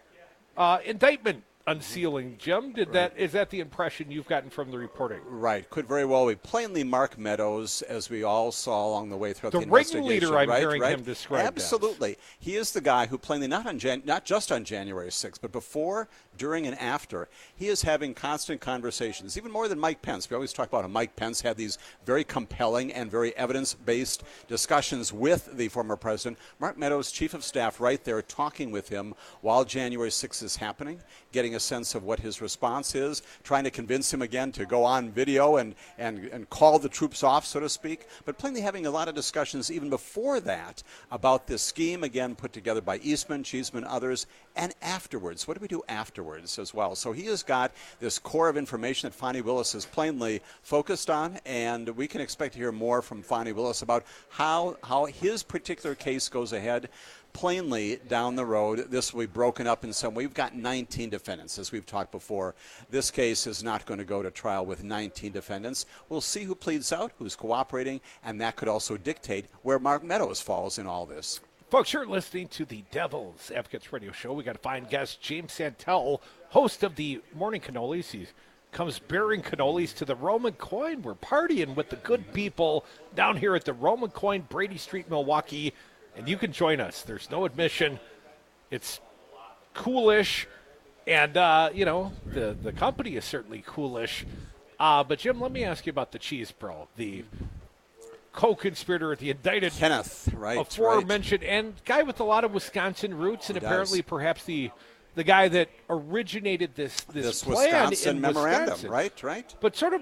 indictment unsealing. Jim, is that the impression you've gotten from the reporting? Right, could very well be. Plainly, Mark Meadows, as we all saw along the way throughout the investigation. The ringleader, I'm hearing him described. Absolutely, he is the guy who plainly not just on January 6th, but before, during, and after, he is having constant conversations, even more than Mike Pence. We always talk about how Mike Pence had these very compelling and very evidence-based discussions with the former president. Mark Meadows, chief of staff, right there talking with him while January 6th is happening, getting a sense of what his response is, trying to convince him again to go on video and call the troops off, so to speak, but plainly having a lot of discussions even before that about this scheme, again, put together by Eastman, Cheeseman, others, and afterwards. What do we do afterwards as well? So he has got this core of information that Fani Willis is plainly focused on, and we can expect to hear more from Fani Willis about how his particular case goes ahead. Plainly, down the road, this will be broken up in some way. We've got 19 defendants, as we've talked before. This case is not going to go to trial with 19 defendants. We'll see who pleads out, who's cooperating, and that could also dictate where Mark Meadows falls in all this. Folks, you're listening to the Devil's Advocates Radio Show. We got a fine guest, James Santel, host of the Morning Cannolis. He comes bearing cannolis to the Roman Coin. We're partying with the good people down here at the Roman Coin, Brady Street, Milwaukee, and you can join us. There's no admission. It's coolish, and, the company is certainly coolish. But, Jim, let me ask you about the Cheese Bro, the co-conspirator, the indicted Kenneth, right? Aforementioned, and guy with a lot of Wisconsin roots, and apparently perhaps the guy that originated this plan Wisconsin in memorandum, Wisconsin. Right. But sort of,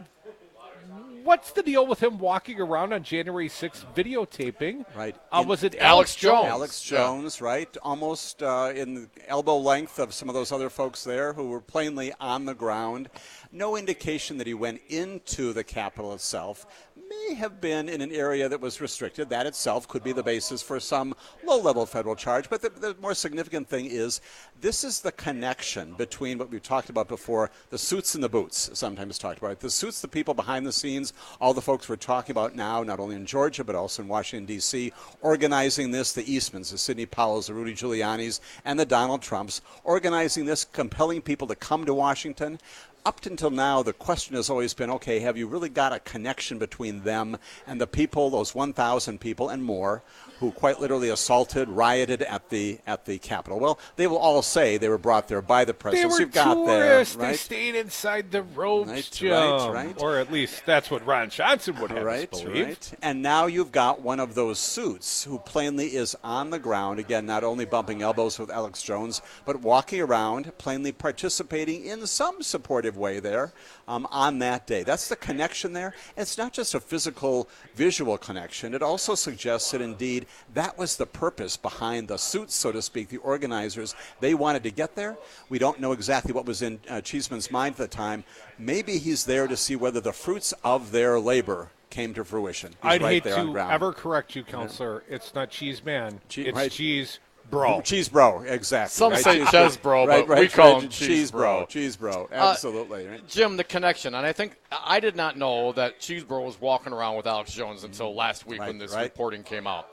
what's the deal with him walking around on January 6th videotaping? Right. Was it Alex Jones? Alex Jones, right? Almost in the elbow length of some of those other folks there who were plainly on the ground. No indication that he went into the Capitol itself. May have been in an area that was restricted. That itself could be the basis for some low-level federal charge. But the more significant thing is this is the connection between what we've talked about before, the suits and the boots, sometimes talked about. The suits, the people behind the scenes, all the folks we're talking about now, not only in Georgia but also in Washington, D.C., organizing this, the Eastmans, the Sidney Powells, the Rudy Giulianis, and the Donald Trumps, organizing this, compelling people to come to Washington. Up until now, the question has always been, okay, have you really got a connection between them and the people, those 1,000 people and more, who quite literally assaulted, rioted at the Capitol? Well, they will all say they were brought there by the president. They were tourists. They stayed inside the ropes, right, Jim. right. Or at least that's what Ron Johnson would have us believe. Right. And now you've got one of those suits who plainly is on the ground, again, not only bumping elbows with Alex Jones, but walking around, plainly participating in some supportive way there on that day. That's the connection there. It's not just a physical, visual connection. It also suggests that, indeed, that was the purpose behind the suits, so to speak, the organizers. They wanted to get there. We don't know exactly what was in Cheeseman's mind at the time. Maybe he's there to see whether the fruits of their labor came to fruition. I'd hate to ever correct you, Counselor. It's not Cheeseman. It's Cheese Bro. Cheese Bro, exactly. Some say Cheese Bro, but we call him Cheese Bro. Cheese Bro, absolutely. Jim, the connection, and I think I did not know that Cheese Bro was walking around with Alex Jones until last week when this reporting came out.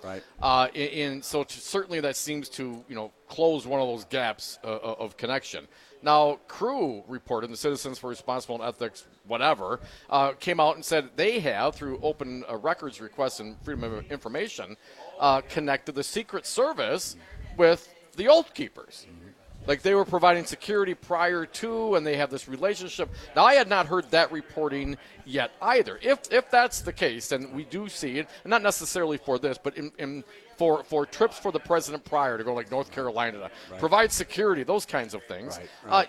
Right. So certainly that seems to close one of those gaps of connection. Now, Crew reported, the Citizens for Responsible Ethics, whatever, came out and said they have, through open records requests and freedom of information, connected the Secret Service with the Oath Keepers. Like they were providing security prior to, and they have this relationship. Now, I had not heard that reporting yet either. If that's the case, and we do see it, not necessarily for this, but for trips for the president prior to go like North Carolina, to provide security, those kinds of things.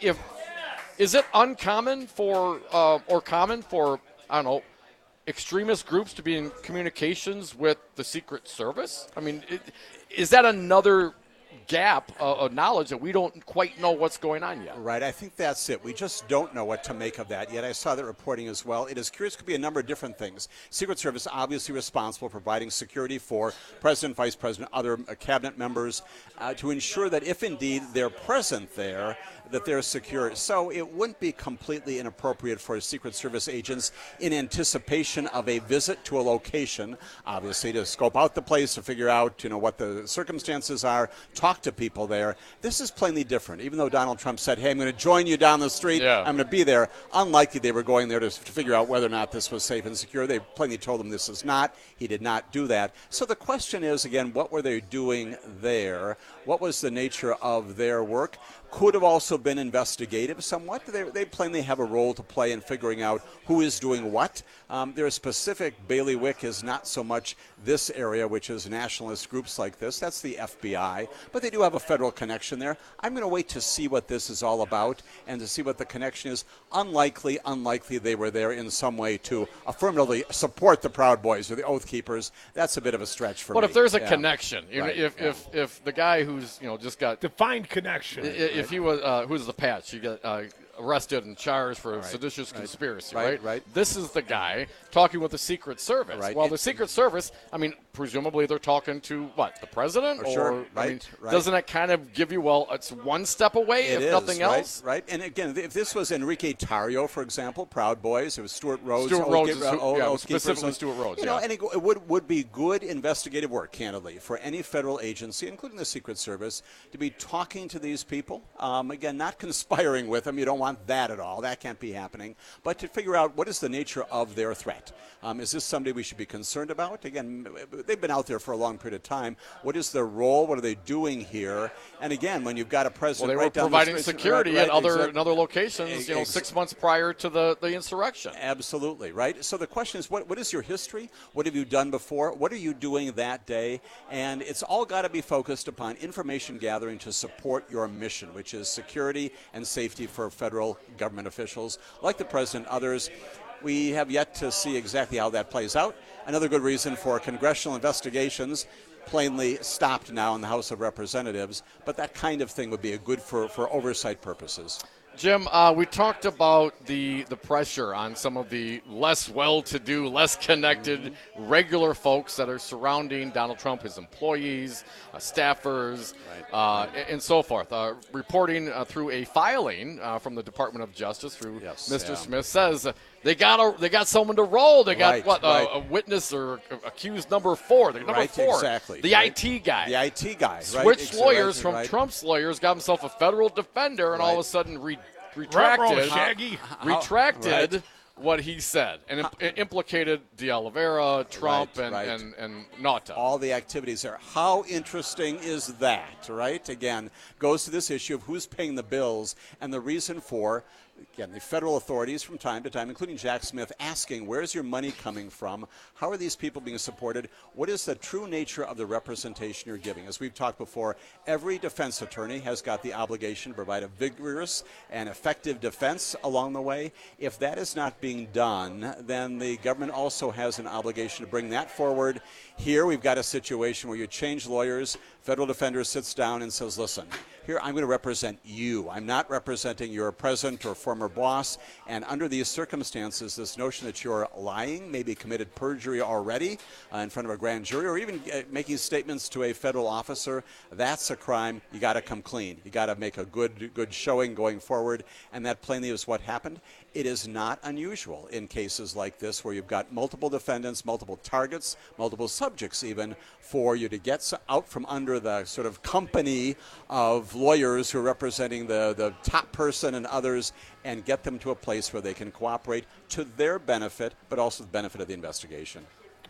Is it uncommon for, or common for, I don't know, extremist groups to be in communications with the Secret Service? I mean, is that another gap of knowledge that we don't quite know what's going on yet? Right, I think that's it. We just don't know what to make of that yet. I saw that reporting as well. It is curious. It could be a number of different things. Secret Service obviously responsible for providing security for President, Vice President, other cabinet members to ensure that if indeed they're present there, that they're secure. So it wouldn't be completely inappropriate for Secret Service agents in anticipation of a visit to a location, obviously to scope out the place, to figure out what the circumstances are, talk to people there. This is plainly different. Even though Donald Trump said, hey, I'm going to join you down the street, I'm going to be there, unlikely they were going there to figure out whether or not this was safe and secure. They plainly told him this is not. He did not do that. So the question is, again, what were they doing there? What was the nature of their work? Could have also been investigative somewhat. They plainly have a role to play in figuring out who is doing what. Their specific bailiwick is not so much this area, which is nationalist groups like this. That's the FBI. But they do have a federal connection there. I'm going to wait to see what this is all about and to see what the connection is. Unlikely they were there in some way to affirmatively support the Proud Boys or the Oath Keepers. That's a bit of a stretch for me. But if there's a connection, if the guy who's just got defined connection, if he was who's the patch, you got arrested and charged for seditious conspiracy, right? Right. This is the guy talking with the Secret Service. Right. Well, the Secret Service, I mean, presumably they're talking to, what, the president? Sure. I mean, doesn't it kind of give you, well, it's one step away, if nothing else? Right. And again, if this was Enrique Tarrio, for example, Proud Boys, it was Stuart Rhodes. Specifically Stuart Rhodes. And it would be good investigative work, candidly, for any federal agency, including the Secret Service, to be talking to these people. Again, not conspiring with them. You don't want that at all. That can't be happening. But to figure out what is the nature of their threat. Is this somebody we should be concerned about? Again, they've been out there for a long period of time. What is their role? What are they doing here? And again, when you've got a president they were providing security in other locations, 6 months prior to the insurrection. Absolutely, right? So the question is, what is your history? What have you done before? What are you doing that day? And it's all got to be focused upon information gathering to support your mission, which is security and safety for federal government officials, like the president and others. We have yet to see exactly how that plays out. Another good reason for congressional investigations plainly stopped now in the House of Representatives, but that kind of thing would be good for oversight purposes. Jim, we talked about the pressure on some of the less well-to-do, less connected, regular folks that are surrounding Donald Trump, his employees, staffers, and so forth. Reporting through a filing from the Department of Justice through Mr. Smith says they got someone to roll. They got a witness or accused number 4. They're number 4. Exactly. The IT guy. The IT guy. Switched lawyers from Trump's lawyers, got himself a federal defender, and all of a sudden retracted what he said and implicated De Oliveira, Trump, and Nauta. All the activities there. How interesting is that, right? Again, goes to this issue of who's paying the bills and the reason for, again, the federal authorities from time to time, including Jack Smith, asking, where's your money coming from? How are these people being supported? What is the true nature of the representation you're giving? As we've talked before, every defense attorney has got the obligation to provide a vigorous and effective defense along the way. If that is not being done, then the government also has an obligation to bring that forward. Here we've got a situation where you change lawyers, federal defender sits down and says, listen, here I'm going to represent you. I'm not representing your present or former boss. And under these circumstances, this notion that you're lying, maybe committed perjury already in front of a grand jury, or even making statements to a federal officer, that's a crime. You got to come clean. You got to make a good showing going forward. And that plainly is what happened. It is not unusual in cases like this where you've got multiple defendants, multiple targets, multiple subjects even, for you to get out from under the sort of company of lawyers who are representing the top person and others and get them to a place where they can cooperate to their benefit, but also the benefit of the investigation.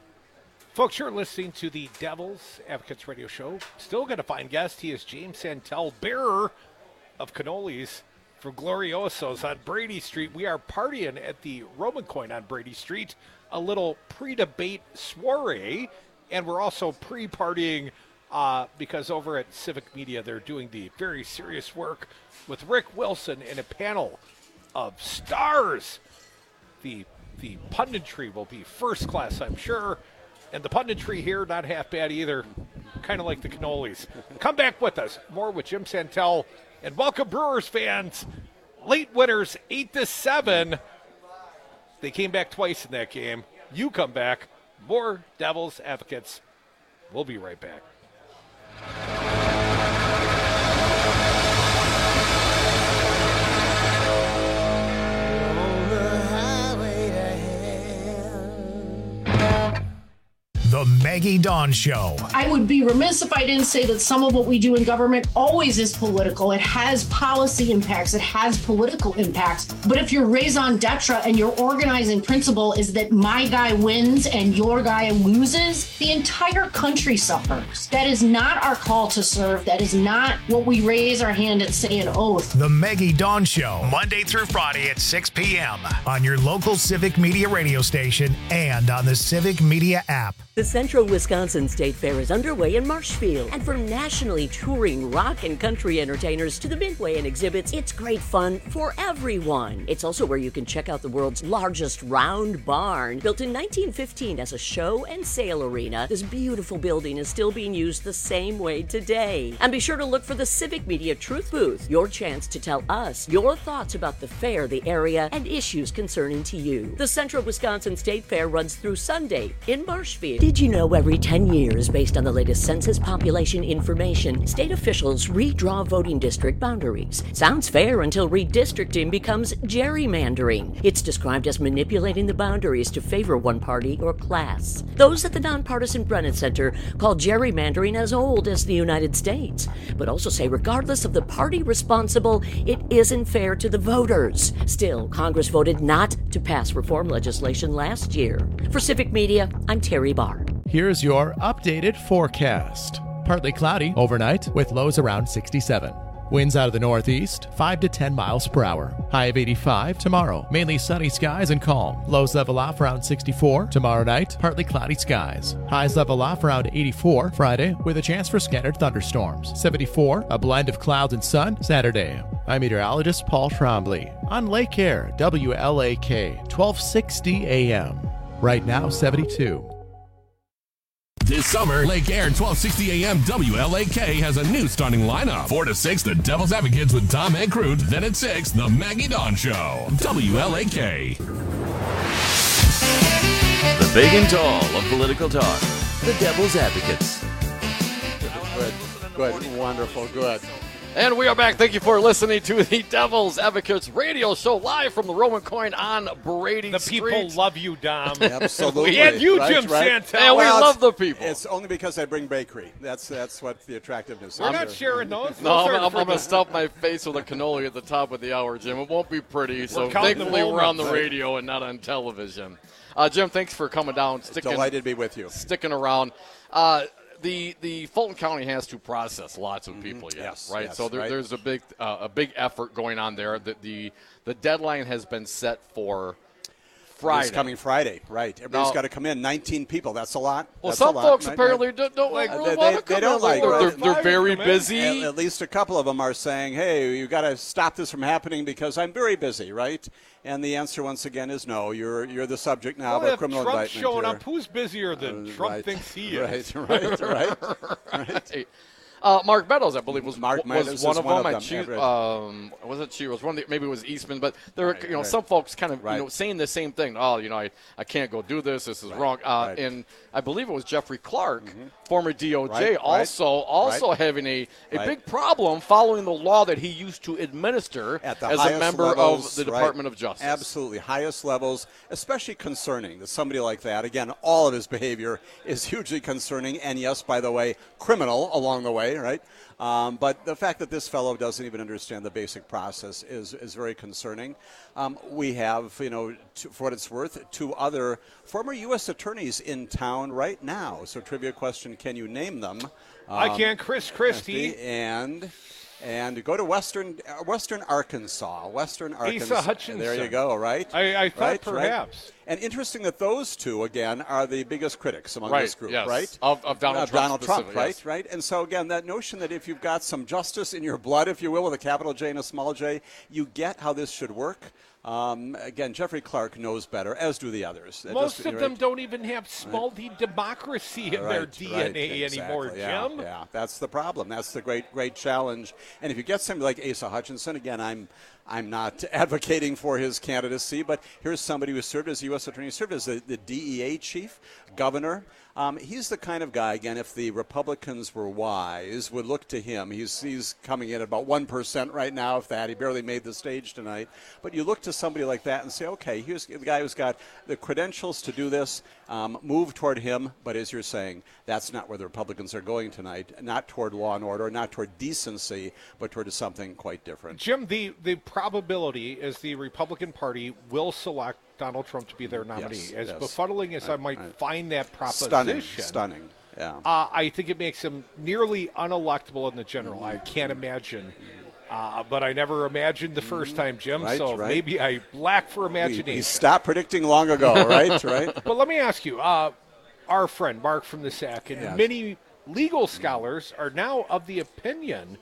Folks, you're listening to the Devil's Advocates Radio Show. Still going to find guest. He is James Santel, bearer of cannolis from Gloriosos on Brady Street. We are partying at the Roman Coin on Brady Street, a little pre-debate soiree, and we're also pre-partying because over at Civic Media they're doing the very serious work with Rick Wilson and a panel of stars. The punditry will be first class, I'm sure, and the punditry here not half bad either, kind of like the cannolis. Come back with us. More with Jim Santel. And welcome, Brewers fans. Late winners, 8-7. They came back twice in that game. You come back. More Devil's Advocates. We'll be right back. The Maggie Dawn Show. I would be remiss if I didn't say that some of what we do in government always is political. It has policy impacts. It has political impacts. But if your raison d'etre and your organizing principle is that my guy wins and your guy loses, the entire country suffers. That is not our call to serve. That is not what we raise our hand and say an oath. The Maggie Dawn Show, Monday through Friday at 6 p.m. on your local Civic Media radio station and on the Civic Media app. The Central Central Wisconsin State Fair is underway in Marshfield. And from nationally touring rock and country entertainers to the Midway and exhibits, it's great fun for everyone. It's also where you can check out the world's largest round barn. Built in 1915 as a show and sale arena, this beautiful building is still being used the same way today. And be sure to look for the Civic Media Truth Booth, your chance to tell us your thoughts about the fair, the area, and issues concerning to you. The Central Wisconsin State Fair runs through Sunday in Marshfield. Did you know every 10 years, based on the latest census population information, state officials redraw voting district boundaries? Sounds fair until redistricting becomes gerrymandering. It's described as manipulating the boundaries to favor one party or class. Those at the Nonpartisan Brennan Center call gerrymandering as old as the United States, but also say regardless of the party responsible, it isn't fair to the voters. Still, Congress voted not to pass reform legislation last year. For Civic Media, I'm Terry Barr. Here's your updated forecast. Partly cloudy overnight with lows around 67. Winds out of the northeast, 5 to 10 miles per hour. High of 85 tomorrow. Mainly sunny skies and calm. Lows level off around 64. Tomorrow night, partly cloudy skies. Highs level off around 84 Friday with a chance for scattered thunderstorms. 74, a blend of clouds and sun Saturday. I'm meteorologist Paul Trombley on Lake Air, WLAK, 1260 AM. Right now, 72. This summer, Lake Air 1260 AM WLAK has a new starting lineup. 4 to 6, the Devil's Advocates with Tom Ankroot. Then at 6, the Maggie Dawn Show. WLAK. The big and tall of political talk. The Devil's Advocates. Good. Wonderful. Good. And we are back. Thank you for listening to the Devil's Advocates radio show live from the Roman Coin on Brady Street. The people love you, Dom. Absolutely. And you, right, Jim right. Santel. And we love the people. It's only because I bring bakery. That's what the attractiveness is. We're not sharing those. No, I'm going to stuff my face with a cannoli at the top of the hour, Jim. It won't be pretty. So thankfully we're on the radio and not on television. Jim, thanks for coming down. Delighted to be with you. Sticking around. The Fulton County has to process lots of people yet, yes, right? Yes, so there's a big effort going on there. The deadline has been set for Friday. It's coming Friday, right? Everybody's got to come in. 19 people. That's a lot. Well, that's some folks right, apparently right. don't like really they want to come they don't in. like it. They're very busy. At least a couple of them are saying, "Hey, you got to stop this from happening because I'm very busy," right? And the answer once again is no. You're the subject now of a criminal Trump's indictment. showing up. Who's busier than Trump thinks he is? Right. Mark Meadows, I believe, was Mark Meadows one of them. Was it she was one? Maybe it was Eastman, but there were some folks kind of saying the same thing. Oh, I can't go do this. This is wrong. And I believe it was Jeffrey Clark, former DOJ, also having a big problem following the law that he used to administer as a member of the Department of Justice. Absolutely, highest levels, especially concerning that somebody like that. Again, all of his behavior is hugely concerning, and yes, by the way, criminal along the way. Right, but the fact that this fellow doesn't even understand the basic process is very concerning. We have, for what it's worth, 2 other former U.S. attorneys in town right now. So, trivia question: can you name them? I can. Chris Christie and go to Western Arkansas. Asa Hutchinson. There you go. Right. I thought perhaps. Right? And interesting that those 2 again are the biggest critics among this group, yes. right? Of Donald Trump, right? Right. And so again, that notion that if you've got some justice in your blood, if you will, with a capital J and a small j, you get how this should work. Again, Jeffrey Clark knows better, as do the others. Most of them don't even have small d democracy in their DNA anymore, Jim. Yeah, that's the problem. That's the great challenge. And if you get somebody like Asa Hutchinson, again, I'm not advocating for his candidacy, but here's somebody who served as U.S. Attorney, served as the DEA chief, governor. He's the kind of guy, again, if the Republicans were wise, would look to him. He's coming in at about 1% right now, if that. He barely made the stage tonight. But you look to somebody like that and say, okay, here's the guy who's got the credentials to do this, move toward him. But as you're saying, that's not where the Republicans are going tonight, not toward law and order, not toward decency, but toward something quite different. Jim, the probability is the Republican Party will select Donald Trump to be their nominee. As befuddling as I might find that proposition. Stunning. Yeah. I think it makes him nearly unelectable in the general. I can't imagine. But I never imagined the first time, Jim, maybe I lack for imagination. We stopped predicting long ago, right? But let me ask you, our friend Mark from the SAC and many legal scholars are now of the opinion,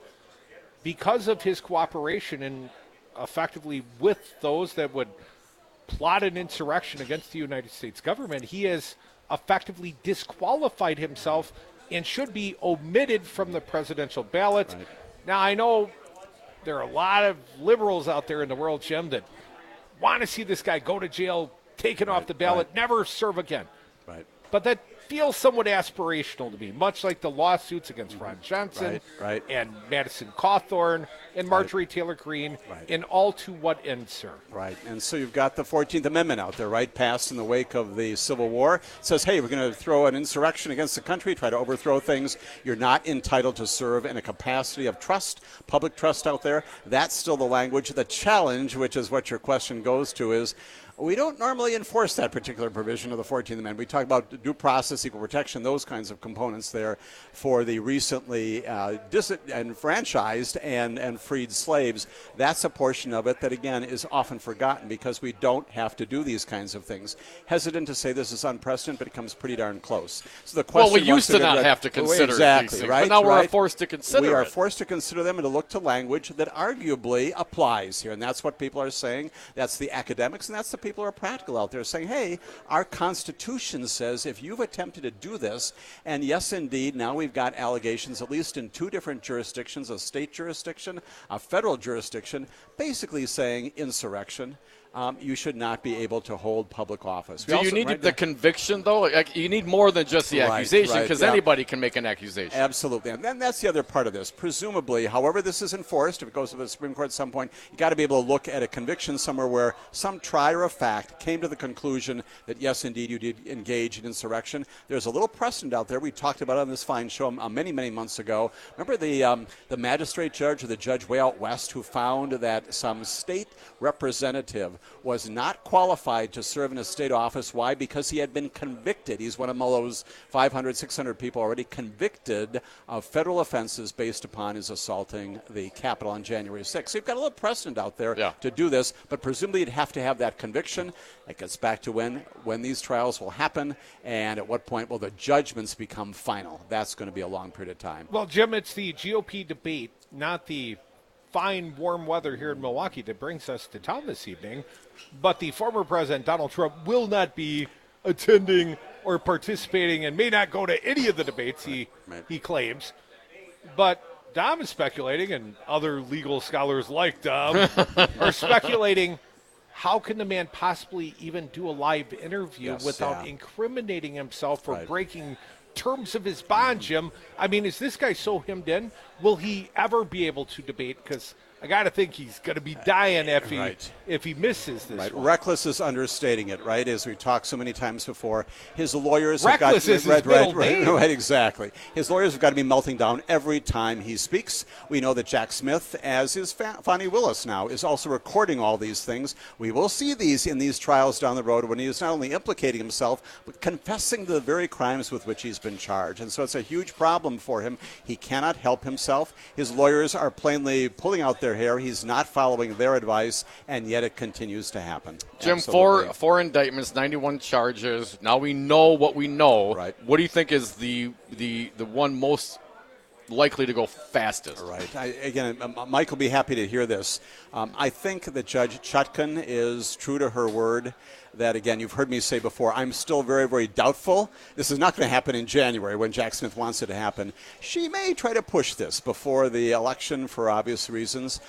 because of his cooperation and effectively with those that would plot an insurrection against the United States government, he has effectively disqualified himself and should be omitted from the presidential ballot. Right. Now, I know there are a lot of liberals out there in the world, Jim, that want to see this guy go to jail, taken off the ballot, never serve again. Right. But that feels somewhat aspirational to me, much like the lawsuits against Ron Johnson and Madison Cawthorn and Marjorie Taylor Greene, and all to what end, sir? Right, and so you've got the 14th Amendment out there, right, passed in the wake of the Civil War. It says, hey, we're going to throw an insurrection against the country, try to overthrow things. You're not entitled to serve in a capacity of trust, public trust out there. That's still the language. The challenge, which is what your question goes to, is we don't normally enforce that particular provision of the 14th Amendment. We talk about due process, equal protection, those kinds of components there for the recently disenfranchised and freed slaves. That's a portion of it that, again, is often forgotten because we don't have to do these kinds of things. Hesitant to say this is unprecedented, but it comes pretty darn close. So the question, we used to not have to consider these things, but now we're forced to consider We are forced to consider them and to look to language that arguably applies here, and that's what people are saying. That's the academics, and that's the people who are practical out there saying, hey, our Constitution says if you've attempted to do this, and yes, indeed, now we've got allegations, at least in two different jurisdictions, a state jurisdiction, a federal jurisdiction, basically saying insurrection. You should not be able to hold public office. Do you need the conviction, though? Like, you need more than just the accusation, because anybody can make an accusation. Absolutely. And then that's the other part of this. Presumably, however this is enforced, if it goes to the Supreme Court at some point, you got to be able to look at a conviction somewhere where some trier of fact came to the conclusion that, yes, indeed, you did engage in insurrection. There's a little precedent out there. We talked about it on this fine show many, many months ago. Remember the magistrate judge or the judge way out west who found that some state representative was not qualified to serve in a state office. Why? Because he had been convicted. He's one of those 500, 600 people already convicted of federal offenses based upon his assaulting the Capitol on January 6th. So you've got a little precedent out there to do this, but presumably you'd have to have that conviction. That gets back to when these trials will happen and at what point will the judgments become final. That's going to be a long period of time. Well, Jim, it's the GOP debate, not the fine, warm weather here in Milwaukee that brings us to town this evening. But the former president, Donald Trump, will not be attending or participating and may not go to any of the debates, he claims. But Dom is speculating, and other legal scholars like Dom are speculating, how can the man possibly even do a live interview without incriminating himself for breaking terms of his bond, Jim? I mean, is this guy so hemmed in? Will he ever be able to debate? Because I got to think he's going to be dying if he misses this one. Reckless is understating it, right? As we've talked so many times before. His lawyers Reckless have got... is his middle name. Right, exactly. His lawyers have got to be melting down every time he speaks. We know that Jack Smith, as is Fani Willis now, is also recording all these things. We will see these in these trials down the road when he is not only implicating himself, but confessing to the very crimes with which he's been charged. And so it's a huge problem for him. He cannot help himself. His lawyers are plainly pulling out their hair. He's not following their advice, and yet it continues to happen. Jim, four indictments, 91 charges. Now we know what we know. Right. What do you think is the one most likely to go fastest? Right. Again, Mike will be happy to hear this. I think that Judge Chutkan is true to her word. That, again, you've heard me say before, I'm still very, very doubtful. This is not going to happen in January when Jack Smith wants it to happen. She may try to push this before the election for obvious reasons.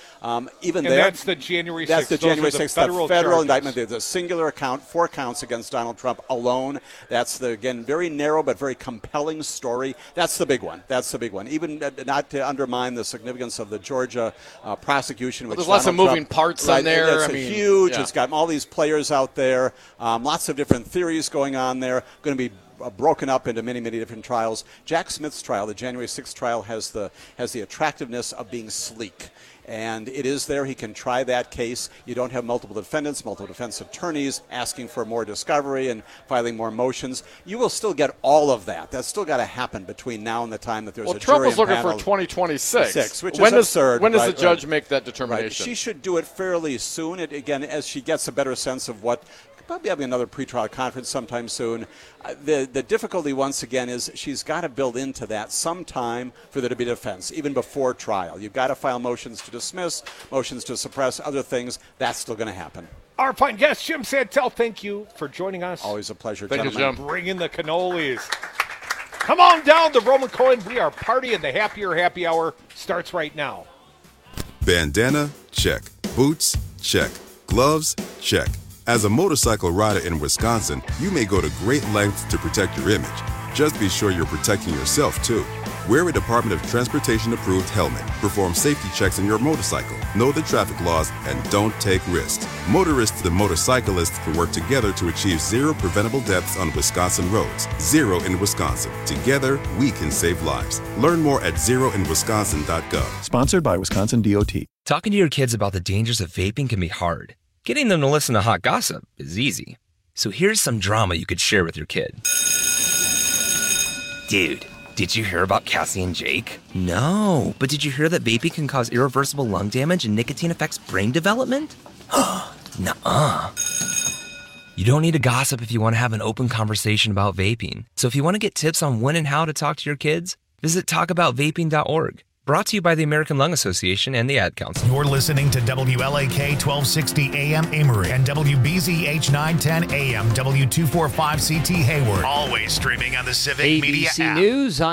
That's the January 6th. That's the January 6th, the federal indictment. There's a singular account, 4 counts against Donald Trump alone. That's the, again, very narrow but very compelling story. That's the big one. Even not to undermine the significance of the Georgia prosecution. Well, there's lots of moving parts on there. It's huge. Yeah. It's got all these players out there. Lots of different theories going on there, going to be broken up into many, many different trials. Jack Smith's trial, the January 6th trial, has the attractiveness of being sleek. And it is there. He can try that case. You don't have multiple defendants, multiple defense attorneys asking for more discovery and filing more motions. You will still get all of that. That's still got to happen between now and the time that there's a Trump jury is looking panel. for 2026. Which is absurd. When does the judge make that determination? Right. She should do it fairly soon. Again, as she gets a better sense of what, probably having another pretrial conference sometime soon. The difficulty, once again, is she's got to build into that some time for there to be defense, even before trial. You've got to file motions to dismiss, motions to suppress, other things. That's still going to happen. Our fine guest, Jim Santel, thank you for joining us. Always a pleasure, Thank gentlemen. you, Jim. Bringing the cannolis. Come on down to Roman Cohen. We are partying. The Happier Happy Hour starts right now. Bandana? Check. Boots? Check. Gloves? Check. As a motorcycle rider in Wisconsin, you may go to great lengths to protect your image. Just be sure you're protecting yourself, too. Wear a Department of Transportation-approved helmet. Perform safety checks on your motorcycle. Know the traffic laws and don't take risks. Motorists and motorcyclists can work together to achieve zero preventable deaths on Wisconsin roads. Zero in Wisconsin. Together, we can save lives. Learn more at zeroinwisconsin.gov. Sponsored by Wisconsin DOT. Talking to your kids about the dangers of vaping can be hard. Getting them to listen to hot gossip is easy. So here's some drama you could share with your kid. Dude, did you hear about Cassie and Jake? No, but did you hear that vaping can cause irreversible lung damage and nicotine affects brain development? Nuh-uh. You don't need to gossip if you want to have an open conversation about vaping. So if you want to get tips on when and how to talk to your kids, visit talkaboutvaping.org. Brought to you by the American Lung Association and the Ad Council. You're listening to WLAK 1260 AM Amory and WBZH 910 AM W245CT Hayward. Always streaming on the Civic Media app. ABC News.